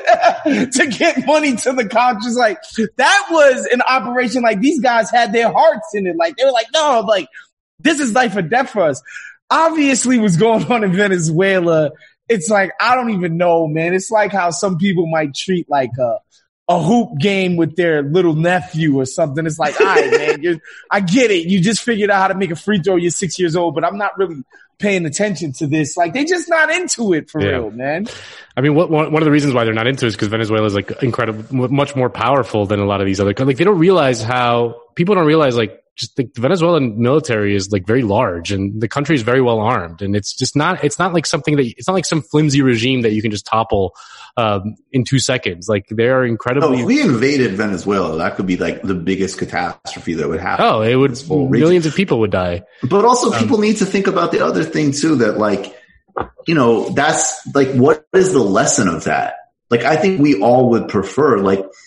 S11: to get money to the Contras. Like that was an operation. Like these guys had their hearts in it. Like they were like, no, like this is life or death for us. Obviously what's going on in Venezuela, it's like, I don't even know, man. It's like how some people might treat like a hoop game with their little nephew or something. It's like, all right, man, I get it. You just figured out how to make a free throw. You're 6 years old, but I'm not really paying attention to this. Like, they just not into it for real, man.
S10: I mean, one of the reasons why they're not into it is because Venezuela is like incredible, much more powerful than a lot of these other countries. Like, they don't realize people don't realize like, just the Venezuelan military is like very large and the country is very well armed. And it's not like something it's not like some flimsy regime that you can just topple, in 2 seconds. Like they are incredibly.
S4: If we invaded Venezuela, that could be like the biggest catastrophe that would happen.
S10: Oh, it would, millions of people would die.
S4: But also people need to think about the other thing too, that like, you know, that's like, what is the lesson of that? Like, I think we all would prefer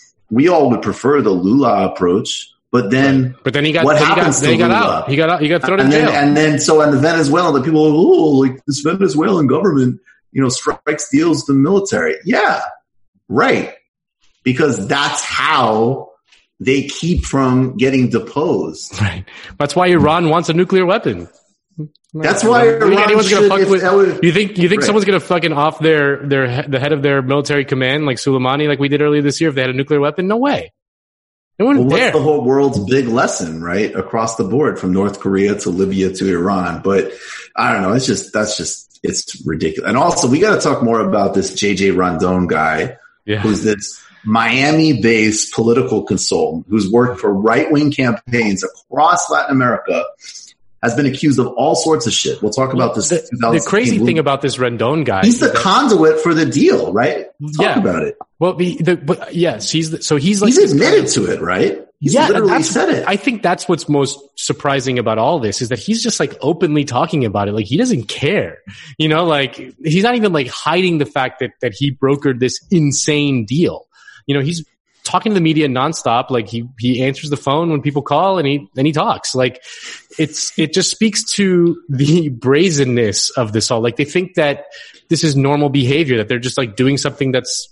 S4: the Lula approach. But then
S10: he got,
S4: what
S10: then
S4: happens
S10: he got out. He got thrown in jail.
S4: And then, so in the Venezuela, the people are, like this Venezuelan government strikes deals the military. Yeah, right. Because that's how they keep from getting deposed.
S10: Right. That's why Iran wants a nuclear weapon.
S4: That's why Iran should,
S10: you think someone's going to fucking off the head of their military command like Soleimani, like we did earlier this year, if they had a nuclear weapon? No way.
S4: What's the whole world's big lesson, right? Across the board, from North Korea to Libya to Iran. But I don't know. It's ridiculous. And also, we got to talk more about this JJ Rondon guy, who's this Miami-based political consultant who's worked for right-wing campaigns across Latin America, has been accused of all sorts of shit. We'll talk about this.
S10: The crazy thing about this Rondon guy,
S4: he's the conduit for the deal, right? Talk about it.
S10: Well, yes, he's
S4: admitted to it, right? He's literally said it.
S10: I think that's what's most surprising about all this, is that he's just like openly talking about it. Like, he doesn't care, like he's not even like hiding the fact that he brokered this insane deal. He's talking to the media nonstop. Like, he answers the phone when people call, and he talks. Like, it just speaks to the brazenness of this all. Like, they think that this is normal behavior, that they're just like doing something that's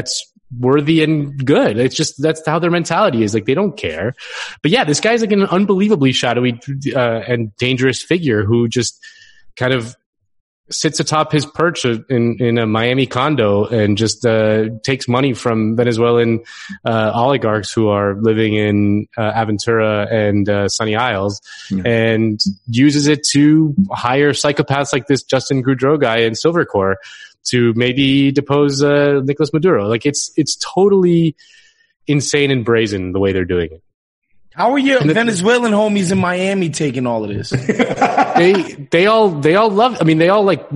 S10: worthy and good. It's just, that's how their mentality is. Like, they don't care. But yeah, this guy's like an unbelievably shadowy and dangerous figure who just kind of sits atop his perch in a Miami condo and just takes money from Venezuelan oligarchs who are living in Aventura and Sunny Isles, and uses it to hire psychopaths like this Justin Goudreau guy in Silvercore to maybe depose Nicolas Maduro. Like, it's totally insane and brazen the way they're doing it.
S11: How are your Venezuelan homies in Miami taking all of this?
S10: They all love. I mean, they all like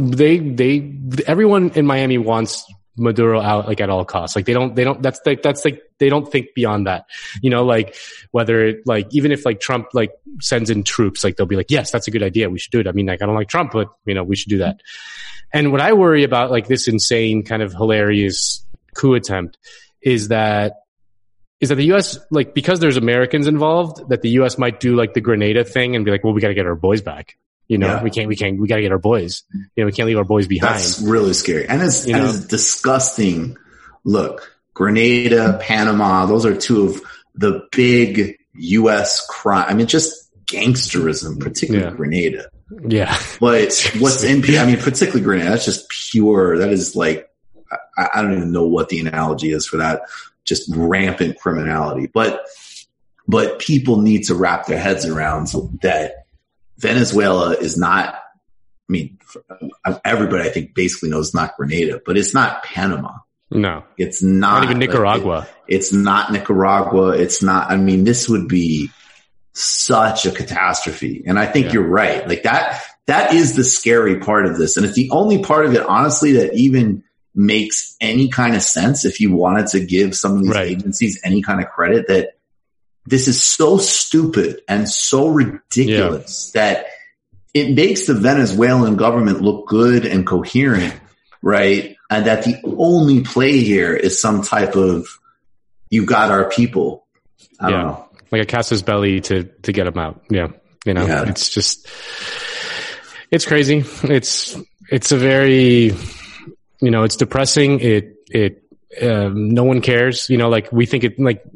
S10: everyone in Miami wants Maduro out, like, at all costs. Like, they don't. That's like they don't think beyond that. Like, whether it, like, even if like Trump like sends in troops, like, they'll be like, yes, that's a good idea. We should do it. I mean, like, I don't like Trump, but we should do that. And what I worry about, like, this insane kind of hilarious coup attempt is that the U.S., like, because there's Americans involved, that the U.S. might do like the Grenada thing and be like, well, we got to get our boys back. We got to get our boys. We can't leave our boys behind.
S4: That's really scary. And it's disgusting. Look, Grenada, Panama, those are two of the big U.S. crime. I mean, just gangsterism, particularly Grenada.
S10: Yeah.
S4: But particularly Grenada, that's just pure. That is like, I don't even know what the analogy is for that. Just rampant criminality. But people need to wrap their heads around that Venezuela is not, I mean, everybody I think basically knows it's not Grenada, but it's not Panama.
S10: No.
S4: It's not
S10: even Nicaragua.
S4: It's not Nicaragua. It's not, I mean, this would be such a catastrophe. And I think you're right. Like, that is the scary part of this. And it's the only part of it, honestly, that even makes any kind of sense if you wanted to give some of these agencies any kind of credit, that this is so stupid and so ridiculous that it makes the Venezuelan government look good and coherent, right? And that the only play here is some type of, you got our people. I don't know.
S10: Like a Casus Belli to get them out. Yeah. It's just, it's crazy. It's a very, it's depressing. No one cares. Like, we think it, like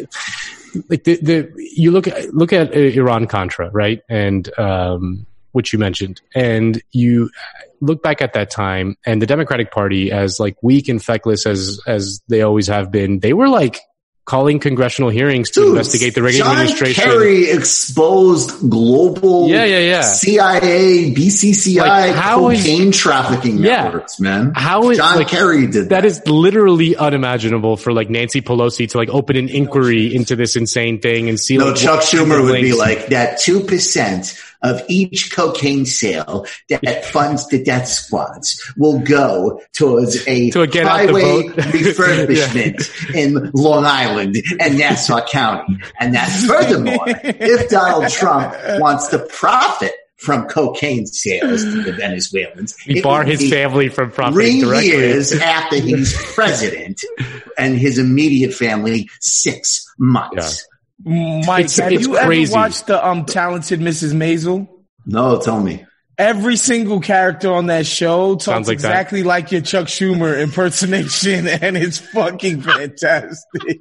S10: you look at Iran Contra, right? And, which you mentioned, and you look back at that time, and the Democratic Party, as like weak and feckless as they always have been, they were like calling congressional hearings to investigate the Reagan administration.
S4: John Kerry exposed global CIA, BCCI cocaine trafficking networks, man.
S10: How is
S4: John Kerry did that?
S10: That is literally unimaginable for like Nancy Pelosi to like open an inquiry into this insane thing and see.
S4: No, Chuck Schumer would be like, that 2% of each cocaine sale that funds the death squads will go towards a highway refurbishment in Long Island and Nassau County. And that furthermore, if Donald Trump wants to profit from cocaine sales to the Venezuelans,
S10: he bar his family from profiting directly.
S4: 3 years after he's president, and his immediate family 6 months.
S10: Yeah.
S11: Mike, have you ever watched the Talented Mrs. Maisel?
S4: No, tell me.
S11: Every single character on that show talks exactly like your Chuck Schumer impersonation, and it's fucking fantastic.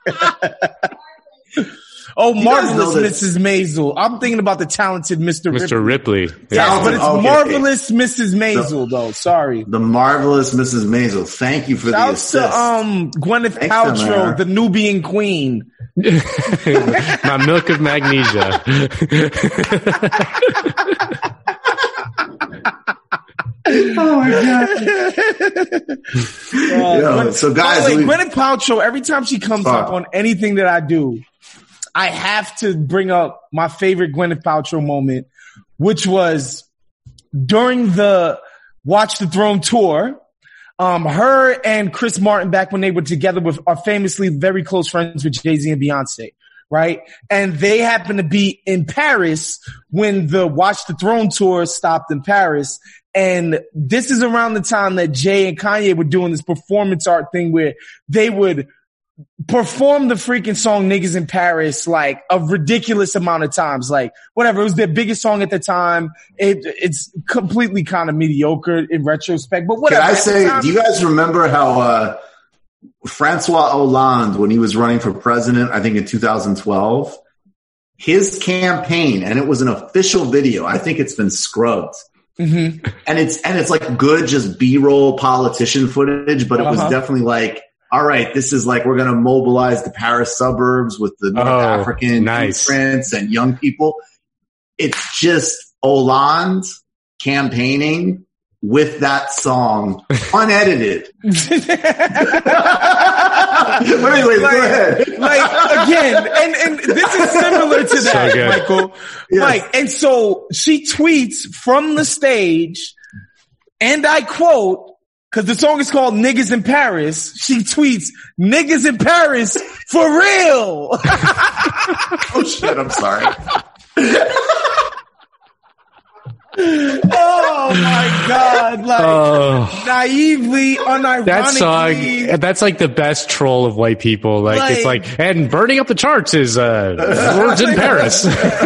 S11: Oh, Marvelous Mrs. Maisel. I'm thinking about the talented Mr. Ripley. Yes, but it's Marvelous Mrs. Maisel, though. Sorry.
S4: The Marvelous Mrs. Maisel. Thank you for the assist.
S11: To Gwyneth Paltrow, the Nubian queen.
S10: My milk of magnesia.
S4: Oh my god! So guys,
S11: Gwyneth Paltrow, every time she comes up on anything that I do, I have to bring up my favorite Gwyneth Paltrow moment, which was during the Watch the Throne tour. Her and Chris Martin, back when they were together, are famously very close friends with Jay-Z and Beyonce, right? And they happened to be in Paris when the Watch the Throne tour stopped in Paris. And this is around the time that Jay and Kanye were doing this performance art thing where they would perform the freaking song Niggas in Paris like a ridiculous amount of times. Like, whatever, it was their biggest song at the time. It's completely kind of mediocre in retrospect, but whatever.
S4: Can I say, do you guys remember how Francois Hollande, when he was running for president, I think in 2012, his campaign, and it was an official video, I think it's been scrubbed.
S11: Mm-hmm.
S4: And it's like good, just B-roll politician footage, but it was definitely like, all right, this is like, we're going to mobilize the Paris suburbs with the North African immigrants and young people. It's just Hollande campaigning with that song unedited.
S11: But anyway, go ahead. Like, again, and this is similar to that, so Michael. Yes. Like, and so she tweets from the stage, and I quote, because the song is called Niggas in Paris. She tweets, "Niggas in Paris for real."
S4: Oh shit, I'm sorry.
S11: Oh my god, like naively, unironically.
S10: That song, that's like the best troll of white people. Like it's like, and burning up the charts is words in Paris.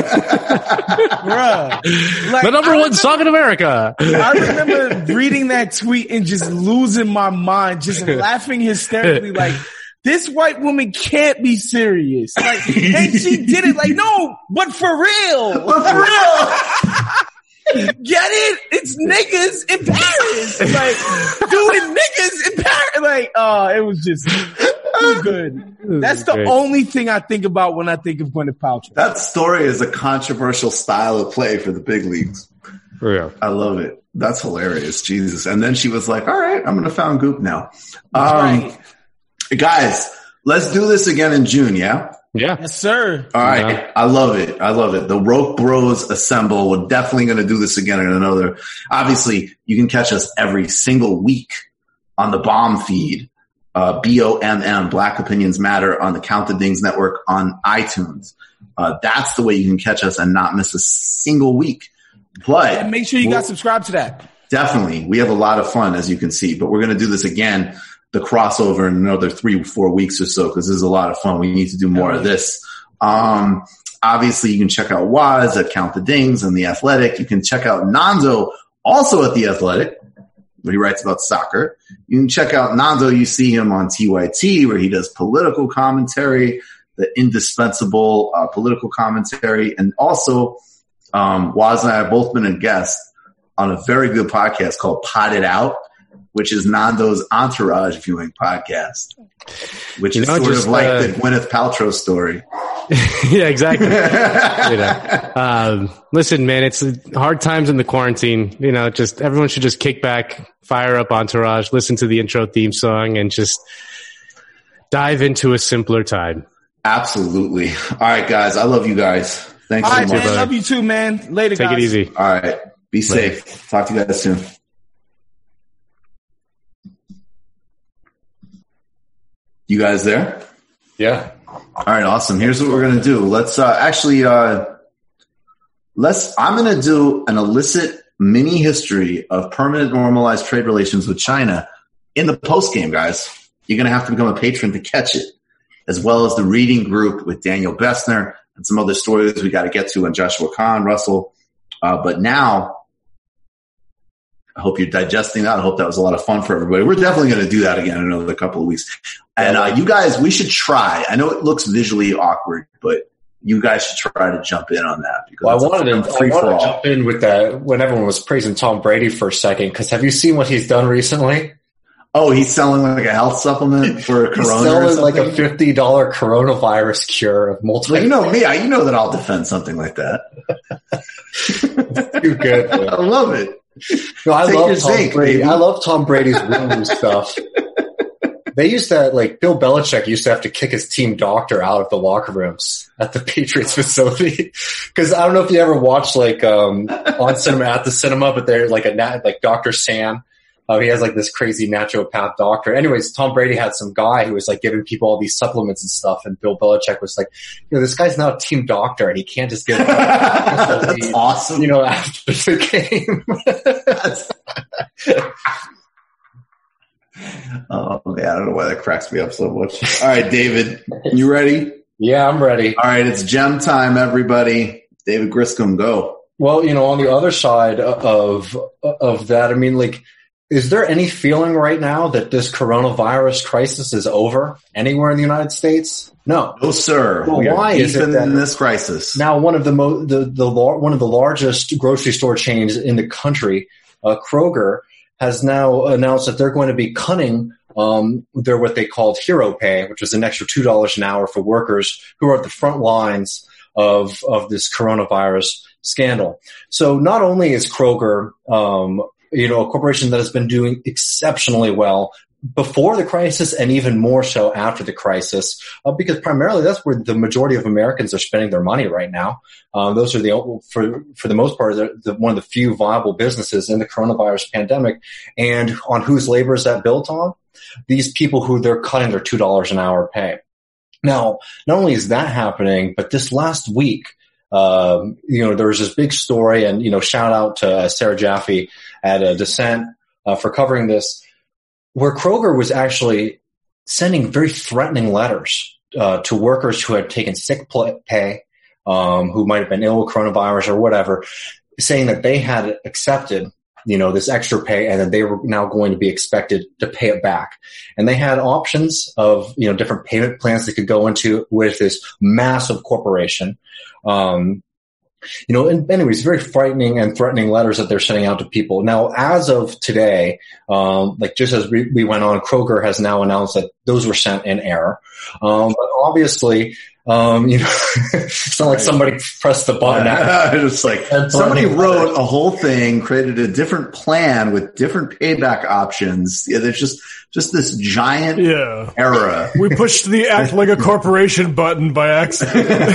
S11: Bruh. Like,
S10: the number one song in America.
S11: I remember reading that tweet and just losing my mind, just laughing hysterically like, this white woman can't be serious. Like, and she did it like, no, but for real. But for real. Get it? It's niggas in Paris. Like, doing niggas in Paris. Like, it was just too good. That's the only thing I think about when I think of Gwyneth Paltrow.
S4: That story is a controversial style of play for the big leagues.
S10: Yeah.
S4: I love it. That's hilarious. Jesus. And then she was like, all right, I'm going to found Goop now.
S11: Right.
S4: Guys, let's do this again in June. Yeah.
S10: Yeah.
S11: Yes, sir.
S4: All right. Yeah. I love it. I love it. The Roke Bros assemble. We're definitely going to do this again in another. Obviously, you can catch us every single week on the Bomb feed, BOMM, Black Opinions Matter, on the Count the Dings Network on iTunes. That's the way you can catch us and not miss a single week. But
S11: and make sure you got subscribed to that.
S4: Definitely. We have a lot of fun, as you can see, but we're going to do this again, the crossover, in another 3-4 weeks or so, because this is a lot of fun. We need to do more of this. Obviously, you can check out Waz at Count the Dings and The Athletic. You can check out Nando also at The Athletic, where he writes about soccer. You can check out Nando. You see him on TYT, where he does political commentary, the indispensable political commentary. And also, Waz and I have both been a guest on a very good podcast called Potted Out, which is Nando's entourage viewing podcast, which is sort of like the Gwyneth Paltrow story.
S10: Yeah, exactly. Listen, man, it's hard times in the quarantine. You know, just everyone should just kick back, fire up Entourage, listen to the intro theme song, and just dive into a simpler time.
S4: Absolutely. All right, guys. I love you guys. Thanks so much.
S11: Man, love you too, man. Later,
S10: guys. Take it easy.
S4: All right. Be safe. Talk to you guys soon. You guys there?
S6: Yeah.
S4: All right, awesome. Here's what we're going to do. Let's I'm going to do an illicit mini history of permanent normalized trade relations with China in the post game, guys. You're going to have to become a patron to catch it, as well as the reading group with Daniel Bessner and some other stories we got to get to, and Joshua Kahn, Russell. But now I hope you're digesting that. I hope that was a lot of fun for everybody. We're definitely going to do that again in another couple of weeks. And you guys, we should try. I know it looks visually awkward, but you guys should try to jump in on that. Because
S6: I wanted to jump in with that when everyone was praising Tom Brady for a second, because have you seen what he's done recently?
S4: Oh, he's selling like a health supplement for corona. He's selling
S6: like a $50 coronavirus cure of multiple.
S4: Well, you know me. You know that I'll defend something like that.
S6: Too good. Man.
S4: I love it.
S6: No, I love Tom Brady. I love Tom Brady's woo stuff. They used to, like, Bill Belichick used to have to kick his team doctor out of the locker rooms at the Patriots facility. Cause I don't know if you ever watched like, on cinema, at the cinema, but they're like like Dr. Sam. He has like this crazy naturopath doctor. Anyways, Tom Brady had some guy who was like giving people all these supplements and stuff. And Bill Belichick was like, this guy's now a team doctor and he can't just give
S4: That's awesome.
S6: After the game.
S4: Oh man, I don't know why that cracks me up so much. All right, David, you ready?
S6: Yeah, I'm ready.
S4: All right, it's gem time, everybody. David Griscom, go.
S6: Well, on the other side of that, I mean, like, is there any feeling right now that this coronavirus crisis is over anywhere in the United States? No,
S4: sir.
S6: Well, why is it
S4: in this crisis?
S6: Now, one of the largest grocery store chains in the country, Kroger, has now announced that they're going to be cutting their what they called hero pay, which is an extra $2 an hour for workers who are at the front lines of this coronavirus scandal. So not only is Kroger, a corporation that has been doing exceptionally well before the crisis and even more so after the crisis, because primarily that's where the majority of Americans are spending their money right now. Those are for the most part, one of the few viable businesses in the coronavirus pandemic. And on whose labor is that built on? These people who they're cutting their $2 an hour pay. Now, not only is that happening, but this last week, there was this big story, and, shout out to Sarah Jaffe at Dissent for covering this, where Kroger was actually sending very threatening letters to workers who had taken sick pay, who might have been ill with coronavirus or whatever, saying that they had accepted, this extra pay and that they were now going to be expected to pay it back. And they had options of, different payment plans they could go into with this massive corporation. And anyways, very frightening and threatening letters that they're sending out to people. Now, as of today, just as we went on, Kroger has now announced that those were sent in error. But obviously, it's not like somebody pressed the button.
S4: It's like somebody wrote a whole thing, created a different plan with different payback options. Yeah, there's just this giant error.
S5: We pushed the act like a corporation button by accident.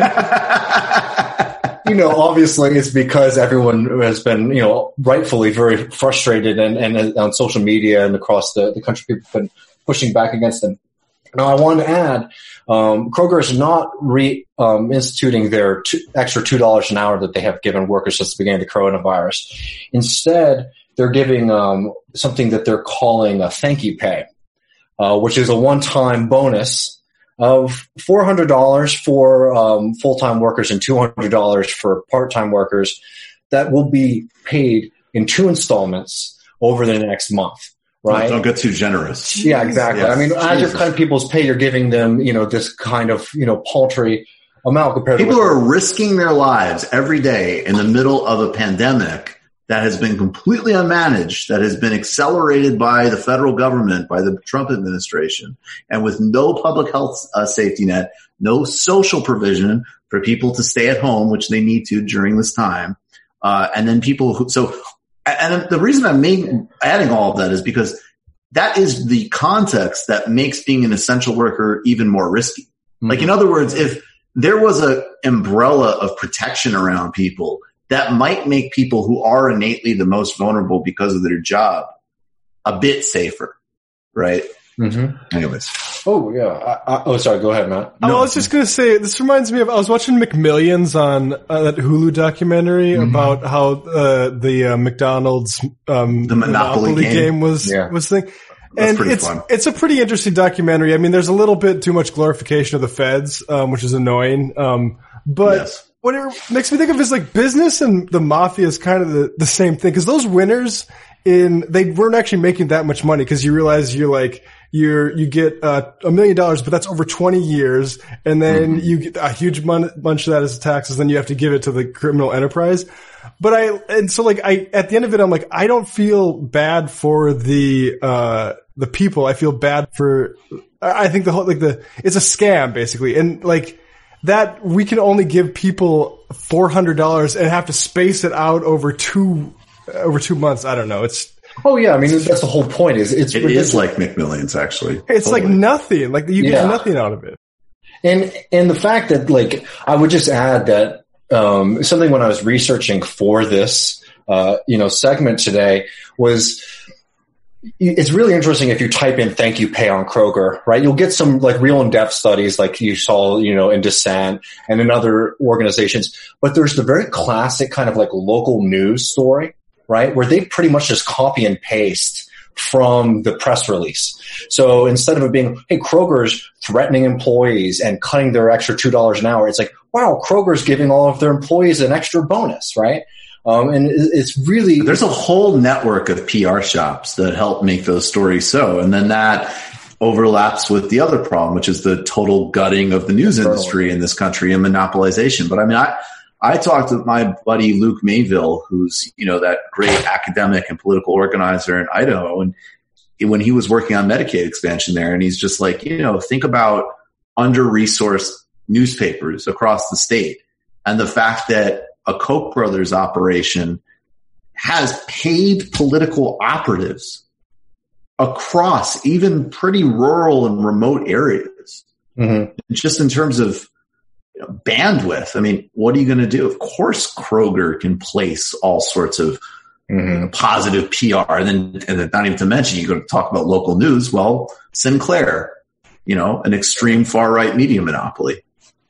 S6: Obviously it's because everyone has been, rightfully very frustrated and on social media and across the country, people have been pushing back against them. Now, I want to add, Kroger is not instituting their extra $2 an hour that they have given workers since the beginning of the coronavirus. Instead, they're giving something that they're calling a thank you pay, which is a one-time bonus of $400 for full-time workers and $200 for part-time workers that will be paid in 2 installments over the next month. Right?
S4: Don't get too generous.
S6: Yeah, exactly.
S4: Yes.
S6: I mean, as you're cutting people's pay, you're giving them, this kind of, paltry amount compared to
S4: people are risking their lives every day in the middle of a pandemic that has been completely unmanaged, that has been accelerated by the federal government, by the Trump administration, and with no public health safety net, no social provision for people to stay at home, which they need to during this time. And then people and the reason I'm adding all of that is because that is the context that makes being an essential worker even more risky. Mm-hmm. Like, in other words, if there was an umbrella of protection around people, that might make people who are innately the most vulnerable because of their job a bit safer, right?
S6: Mm-hmm.
S4: Anyways.
S6: Oh, yeah. Sorry. Go ahead, Matt.
S5: No, I was just going to say, this reminds me of, I was watching McMillions on that Hulu documentary about how the McDonald's the Monopoly game was thing.
S4: That's pretty fun.
S5: It's a pretty interesting documentary. I mean, there's a little bit too much glorification of the feds, which is annoying. But
S4: yes.
S5: What it makes me think of is like business and the mafia is kind of the same thing. Cause those winners they weren't actually making that much money because you realize you get $1 million, but that's over 20 years, and then you get a huge bunch of that as taxes. Then you have to give it to the criminal enterprise. But at the end of it, I'm like, I don't feel bad for the people. I feel bad for. I think it's a scam basically, and like that we can only give people $400 and have to space it out over 2 months. I don't know.
S6: Oh yeah, I mean that's the whole point. It is
S4: like McMillions actually.
S5: It's totally. Like nothing. Like you get nothing out of it.
S6: And the fact that like I would just add that something when I was researching for this segment today was it's really interesting if you type in "thank you pay on Kroger," right? You'll get some like real in-depth studies like you saw, in Dissent and in other organizations. But there's the very classic kind of like local news story, right? Where they pretty much just copy and paste from the press release. So instead of it being, hey, Kroger's threatening employees and cutting their extra $2 an hour, it's like, wow, Kroger's giving all of their employees an extra bonus, right? And it's really...
S4: There's a whole network of PR shops that help make those stories so. And then that overlaps with the other problem, which is the total gutting of the news industry in this country and monopolization. But I mean, I talked with my buddy Luke Mayville, who's, that great academic and political organizer in Idaho. And when he was working on Medicaid expansion there, and he's just like, think about under-resourced newspapers across the state and the fact that a Koch brothers operation has paid political operatives across even pretty rural and remote areas. Mm-hmm. Just in terms of bandwidth. I mean, what are you going to do? Of course, Kroger can place all sorts of positive PR, and then not even to mention, you're going to talk about local news. Well, Sinclair, an extreme far right media monopoly.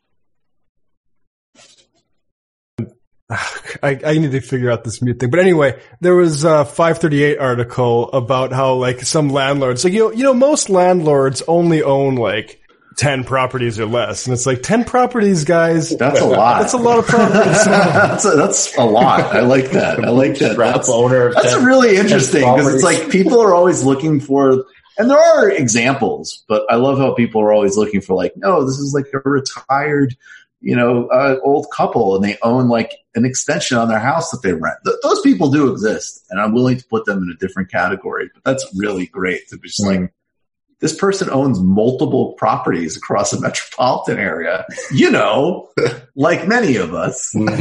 S5: I need to figure out this mute thing. But anyway, there was a 538 article about how like some landlords, like, most landlords only own like 10 properties or less. And it's like 10 properties, guys.
S4: That's a lot.
S5: That's a lot of properties.
S4: that's a lot. I like that. That's really interesting because it's like people are always looking for, and there are examples, but I love how people are always looking for like, no, this is like a retired, old couple and they own like an extension on their house that they rent. Those people do exist, and I'm willing to put them in a different category, but that's really great to be just like, this person owns multiple properties across a metropolitan area, like many of us.
S6: No,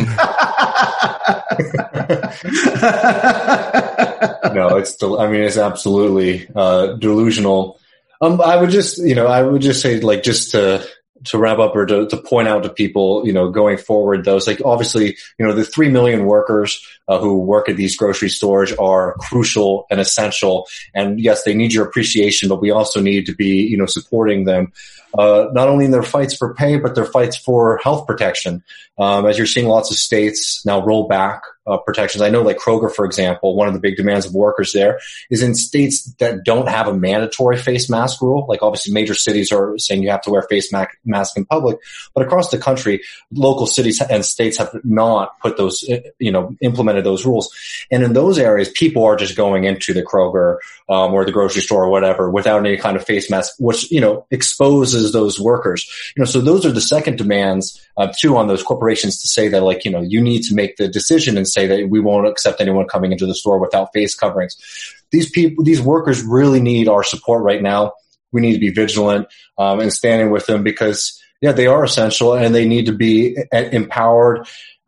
S6: it's absolutely delusional. I would just say like just to wrap up or to point out to people, going forward, those like obviously, the 3 million workers who work at these grocery stores are crucial and essential. And yes, they need your appreciation, but we also need to be, supporting them, not only in their fights for pay, but their fights for health protection. As you're seeing lots of states now roll back protections. I know like Kroger, for example, one of the big demands of workers there is in states that don't have a mandatory face mask rule. Like obviously major cities are saying you have to wear face mask in public, but across the country, local cities and states have not put those, implemented those rules. And in those areas, people are just going into the Kroger, or the grocery store or whatever without any kind of face mask, which, exposes those workers. So those are the second demands, too, on those corporations to say that like, you need to make the decision and say that we won't accept anyone coming into the store without face coverings. These workers really need our support right now. We need to be vigilant, and standing with them because they are essential and they need to be empowered.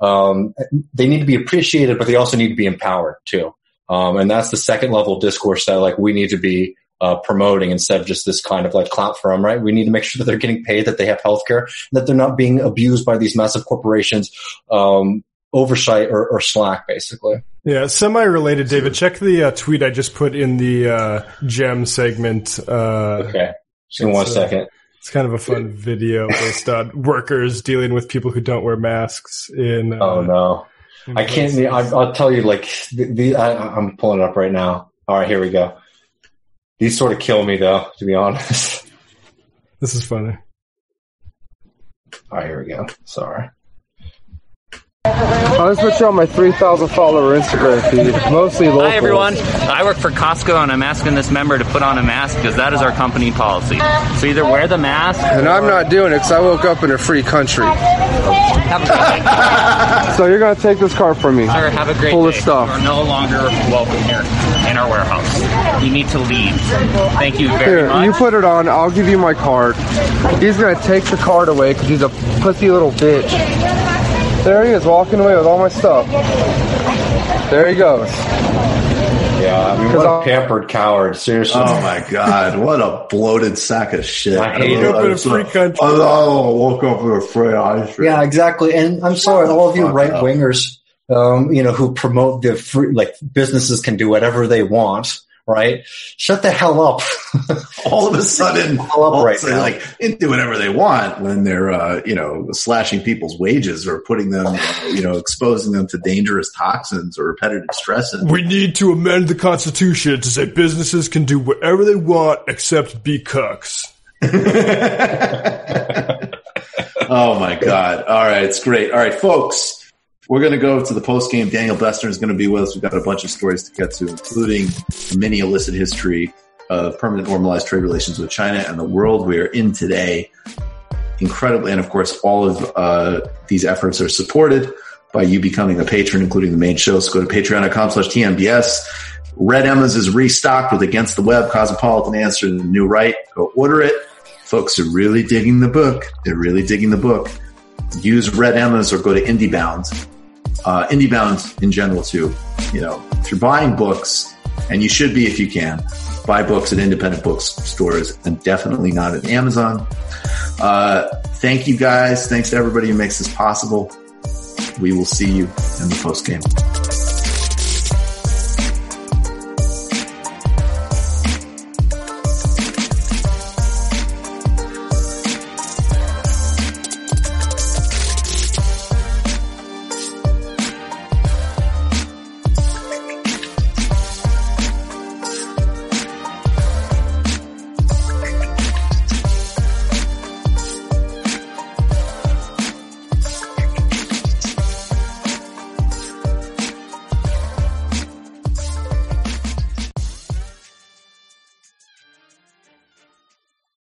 S6: They need to be appreciated, but they also need to be empowered too. And that's the second level of discourse that like we need to be promoting instead of just this kind of like clout for them, right? We need to make sure that they're getting paid, that they have healthcare, that they're not being abused by these massive corporations, oversight or slack, basically.
S5: Yeah, semi-related, David. Check the tweet I just put in the GEM segment.
S6: Okay, just in 1 second.
S5: It's kind of a fun video based on workers dealing with people who don't wear masks in.
S6: Oh no, I can't. I'll tell you, like I'm pulling it up right now. All right, here we go. These sort of kill me, though, to be honest.
S5: This is funny.
S6: All right, here we go. Sorry.
S14: Have I'll just put you on my 3,000 follower Instagram feed, mostly local.
S15: Hi everyone, I work for Costco and I'm asking this member to put on a mask because that is our company policy. So either wear the mask.
S14: And I'm not doing it because I woke up in a free country.
S15: Have a great day.
S14: So you're going to take this car from me.
S15: Sir, have a great
S14: Full
S15: day.
S14: of stuff.
S15: You are no longer welcome here in our warehouse. You need to leave. Thank you very much.
S14: You put it on, I'll give you my card. He's going to take the card away because he's a pussy little bitch. There he is, walking away with all my stuff. There he goes.
S6: Yeah, I mean, what a pampered coward, seriously.
S4: Oh my God, what a bloated sack of shit.
S6: I hate it.
S4: Woke up in a free country.
S16: Yeah, exactly. And I'm sorry, all of you right-wingers, who promote the free, like, businesses can do whatever they want. Right? Shut the hell up.
S4: All of a sudden, like, they do whatever they want when they're, slashing people's wages or putting them, exposing them to dangerous toxins or repetitive stresses.
S5: We need to amend the Constitution to say businesses can do whatever they want except be cucks.
S4: Oh my God. All right. It's great. All right, folks. We're going to go to the post game. Daniel Bessner is going to be with us. We've got a bunch of stories to get to, including the mini illicit history of permanent normalized trade relations with China and the world we are in today. Incredibly. And of course, all of these efforts are supported by you becoming a patron, including the main show. So go to patreon.com/TMBS. Red Emma's is restocked with Against the Web, Cosmopolitan Answer to the New Right. Go order it. Folks are really digging the book. They're really digging the book. Use Red Emma's or go to IndieBound. IndieBound in general too. If you're buying books, and you should be if you can, buy books at independent bookstores and definitely not at Amazon. Thank you guys. Thanks to everybody who makes this possible. We will see you in the post game.